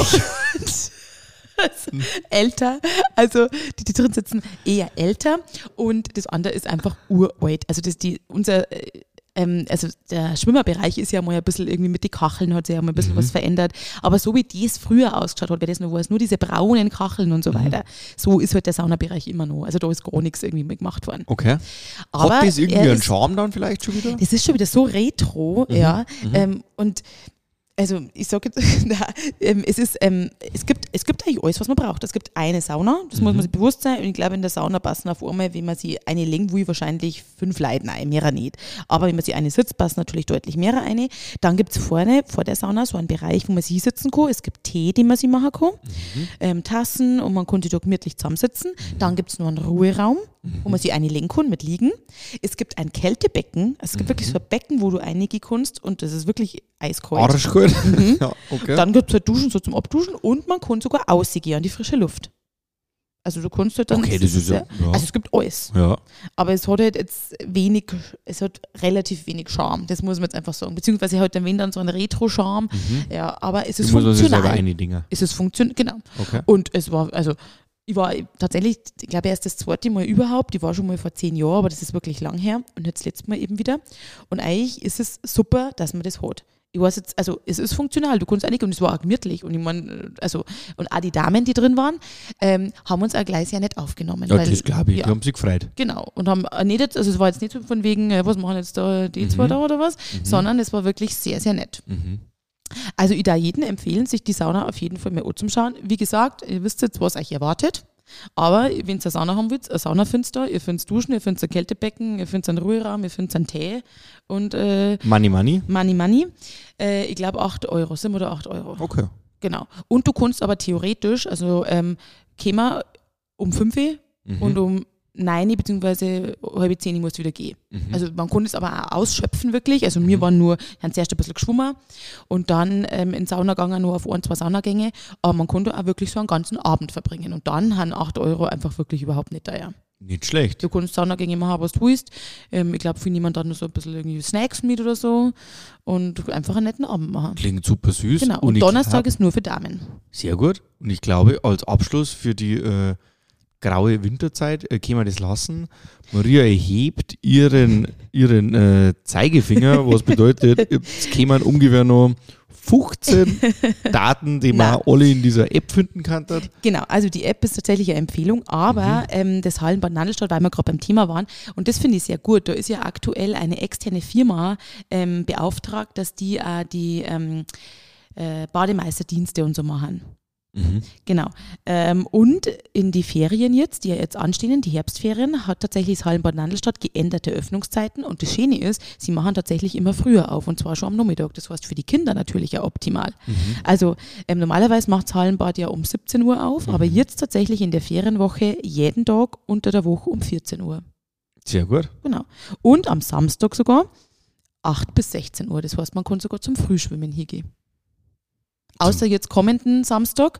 Speaker 1: Also, älter, also die, die drin sitzen, eher älter und das andere ist einfach uralt. Also das die, unser, äh, ähm, also der Schwimmerbereich ist ja mal ein bisschen irgendwie mit den Kacheln, hat sich ja mal ein bisschen
Speaker 2: Mhm.
Speaker 1: was verändert, aber so wie das früher ausgeschaut hat, wer das noch weiß, nur diese braunen Kacheln und so weiter, so ist halt der Saunabereich immer noch. Also da ist gar nichts irgendwie mehr gemacht worden.
Speaker 2: Okay.
Speaker 1: Aber
Speaker 2: Hat das irgendwie
Speaker 1: er
Speaker 2: einen
Speaker 1: ist-
Speaker 2: Charme dann vielleicht schon wieder?
Speaker 1: Das ist schon wieder so retro,
Speaker 2: Mhm,
Speaker 1: ja.
Speaker 2: mhm.
Speaker 1: Ähm, und also ich sage jetzt, na, ähm, es ist, ähm, es gibt, es gibt eigentlich alles, was man braucht. Es gibt eine Sauna, das muss
Speaker 2: Mhm.
Speaker 1: man sich bewusst sein. Und ich glaube, in der Sauna passen auf einmal, wenn man sie eine legen will, wahrscheinlich fünf Leute rein, mehr nicht. Aber wenn man sie eine sitzt, passen natürlich deutlich mehr rein. Dann gibt es vorne, vor der Sauna, so einen Bereich, wo man sich sitzen kann. Es gibt Tee, den man sich machen kann,
Speaker 2: Mhm.
Speaker 1: ähm, Tassen und man kann sich da gemütlich zusammensitzen. Dann gibt es noch einen Ruheraum, wo man sich eine legen kann mit Liegen. Es gibt ein Kältebecken. Also es gibt wirklich so ein Becken, wo du reingehen kannst und das ist wirklich eiskalt.
Speaker 2: Arschkalt?
Speaker 1: Mhm.
Speaker 2: Ja, okay.
Speaker 1: Dann gibt es halt Duschen so zum Abduschen und man kann sogar rausgehen an die frische Luft. Also du kannst halt dann.
Speaker 2: Okay, das ist ja- ja.
Speaker 1: Also es gibt alles.
Speaker 2: ja.
Speaker 1: Aber es hat halt jetzt wenig, es hat relativ wenig Charme. Das muss man jetzt einfach sagen. Beziehungsweise halt dann wenn dann so ein Retro-Charme.
Speaker 2: Mhm.
Speaker 1: Ja, aber es ist
Speaker 2: Ich muss also selber
Speaker 1: funktional.
Speaker 2: eine Dinger.
Speaker 1: Es ist funktional, genau.
Speaker 2: Okay.
Speaker 1: Und es war, also ich war tatsächlich, ich glaube erst das zweite Mal überhaupt, ich war schon mal vor zehn Jahren, aber das ist wirklich lang her und jetzt das letzte Mal eben wieder. Und eigentlich ist es super, dass man das hat. Ich weiß jetzt, also es ist funktional, du kannst eigentlich, und es war auch gemütlich. Und ich meine, also, und auch die Damen, die drin waren, ähm, haben uns auch gleich sehr nett aufgenommen.
Speaker 2: Ja,
Speaker 1: weil,
Speaker 2: das glaube ich.
Speaker 1: ja.
Speaker 2: Die haben sich gefreut.
Speaker 1: Genau. Und haben auch nicht jetzt, also es war jetzt nicht so von wegen, äh, was machen jetzt da die zwei
Speaker 2: Mhm.
Speaker 1: da oder was,
Speaker 2: Mhm.
Speaker 1: sondern es war wirklich sehr, sehr nett.
Speaker 2: Mhm.
Speaker 1: Also ich da jedem empfehlen, sich die Sauna auf jeden Fall mal anzuschauen. Wie gesagt, ihr wisst jetzt, was euch erwartet. Aber wenn ihr eine Sauna haben wollt, eine Sauna findet ihr, ihr findet Duschen, ihr findet ein Kältebecken, ihr findet einen Ruheraum, ihr findet einen Tee und äh,
Speaker 2: Money, money.
Speaker 1: Money Money. Äh, ich glaube acht Euro, sieben oder acht Euro.
Speaker 2: Okay.
Speaker 1: Genau. Und du kannst aber theoretisch, also ähm, käme um fünf
Speaker 2: Mhm.
Speaker 1: und um neun beziehungsweise halb zehn musst du wieder gehen.
Speaker 2: Mhm.
Speaker 1: Also man konnte es aber auch ausschöpfen wirklich. Also wir
Speaker 2: Mhm.
Speaker 1: waren nur, haben zuerst ein bisschen geschwommen und dann ähm, in die Sauna gegangen, nur auf ein, zwei Saunagänge. Aber man konnte auch wirklich so einen ganzen Abend verbringen. Und dann haben acht Euro einfach wirklich überhaupt nicht teuer.
Speaker 2: Nicht schlecht.
Speaker 1: Du kannst Saunagänge machen, was du willst. Ähm, ich glaube, für niemand dann noch so ein bisschen irgendwie Snacks mit oder so und einfach einen netten Abend machen.
Speaker 2: Klingt super süß.
Speaker 1: Genau. Und,
Speaker 2: ich
Speaker 1: Donnerstag
Speaker 2: glaub-
Speaker 1: ist nur für Damen.
Speaker 2: Sehr gut. Und ich glaube, als Abschluss für die äh, graue Winterzeit äh, können wir das lassen. Maria erhebt ihren, ihren äh, Zeigefinger, was bedeutet, jetzt kämen ungefähr noch fünfzehn Daten, die man
Speaker 1: Nein.
Speaker 2: alle in dieser App finden kann.
Speaker 1: Genau, also die App ist tatsächlich eine Empfehlung, aber
Speaker 2: Mhm.
Speaker 1: ähm, das Hallenbad Nadelstadt, weil wir gerade beim Thema waren, und das finde ich sehr gut, da ist ja aktuell eine externe Firma ähm, beauftragt, dass die äh, die ähm, äh, Bademeisterdienste und so machen.
Speaker 2: Mhm.
Speaker 1: Genau. Ähm, und in die Ferien jetzt, die ja jetzt anstehen, die Herbstferien, hat tatsächlich das Hallenbad Nadelstadt geänderte Öffnungszeiten. Und das Schöne ist, sie machen tatsächlich immer früher auf und zwar schon am Nachmittag. Das heißt für die Kinder natürlich ja optimal.
Speaker 2: Mhm.
Speaker 1: Also ähm, normalerweise macht das Hallenbad ja um siebzehn Uhr auf,
Speaker 2: Mhm.
Speaker 1: aber jetzt tatsächlich in der Ferienwoche jeden Tag unter der Woche um vierzehn Uhr.
Speaker 2: Sehr gut.
Speaker 1: Genau. Und am Samstag sogar acht bis sechzehn Uhr. Das heißt, man kann sogar zum Frühschwimmen hingehen. Außer jetzt kommenden Samstag,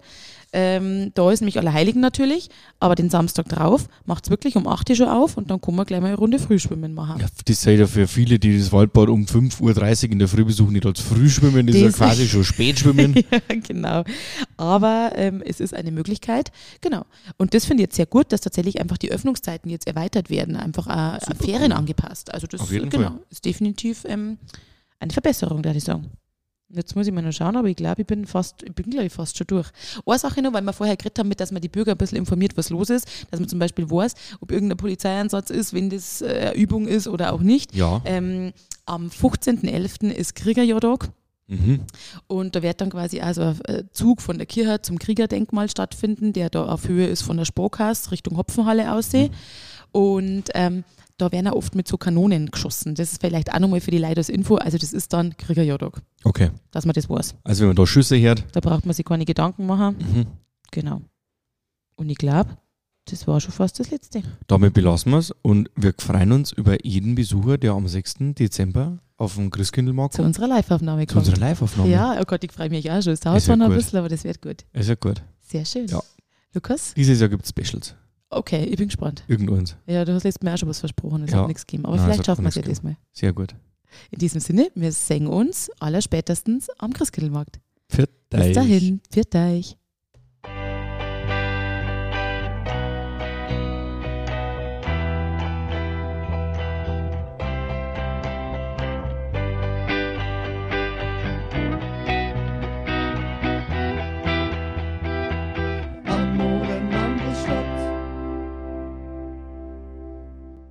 Speaker 1: Ähm, da ist nämlich Allerheiligen natürlich, aber den Samstag drauf macht es wirklich um acht Uhr schon auf und dann können wir gleich mal eine Runde Frühschwimmen machen.
Speaker 2: Ja, das sei ja für viele, die das Waldbad um fünf Uhr dreißig in der Früh besuchen, nicht als Frühschwimmen, das, das ist ja quasi schon Spätschwimmen.
Speaker 1: Ja, genau. Aber ähm, es ist eine Möglichkeit, genau. Und das finde ich jetzt sehr gut, dass tatsächlich einfach die Öffnungszeiten jetzt erweitert werden, einfach an Ferien cool. angepasst. Also das
Speaker 2: Auf jeden
Speaker 1: genau,
Speaker 2: Fall.
Speaker 1: ist definitiv ähm, eine Verbesserung, würde ich sagen. Jetzt muss ich mal noch schauen, aber ich glaube, ich bin fast, ich bin glaube ich fast schon durch. Eine Sache noch, weil wir vorher geredet haben, mit, dass man die Bürger ein bisschen informiert, was los ist, dass man zum Beispiel weiß, ob irgendein Polizeieinsatz ist, wenn das äh, Übung ist oder auch nicht.
Speaker 2: Ja.
Speaker 1: Ähm, am fünfzehnten elften ist Kriegerjahrtag.
Speaker 2: Mhm.
Speaker 1: Und da wird dann quasi also ein Zug von der Kirche zum Kriegerdenkmal stattfinden, der da auf Höhe ist von der Sparkasse Richtung Hopfenhalle aussehen. Mhm. Und ähm, da werden auch oft mit so Kanonen geschossen. Das ist vielleicht auch nochmal für die Leute als Info. Also das ist dann Kriegerjahrtag.
Speaker 2: Okay.
Speaker 1: Dass man das weiß.
Speaker 2: Also wenn man da Schüsse hört.
Speaker 1: Da braucht man sich keine Gedanken machen.
Speaker 2: Mhm.
Speaker 1: Genau. Und ich glaube, das war schon fast das Letzte.
Speaker 2: Damit belassen wir es und wir freuen uns über jeden Besucher, der am sechsten Dezember auf dem Christkindlmarkt
Speaker 1: zu unserer Live-Aufnahme kommt.
Speaker 2: Zu unserer Live-Aufnahme.
Speaker 1: Ja, oh Gott, ich freue mich auch schon. Es dauert zwar noch ein bisschen, aber das wird gut.
Speaker 2: Ist ja gut.
Speaker 1: Sehr schön.
Speaker 2: Ja.
Speaker 1: Lukas?
Speaker 2: Dieses Jahr gibt es Specials.
Speaker 1: Okay, ich bin gespannt.
Speaker 2: Irgendwanns.
Speaker 1: Ja, du hast letztes Mal auch schon was versprochen, es
Speaker 2: ja.
Speaker 1: hat nichts gegeben. Aber
Speaker 2: Nein,
Speaker 1: vielleicht schaffen wir es ja diesmal.
Speaker 2: Sehr gut.
Speaker 1: In diesem Sinne, wir sehen uns allerspätestens am Christkindlmarkt.
Speaker 2: Für
Speaker 1: Bis dahin, für euch.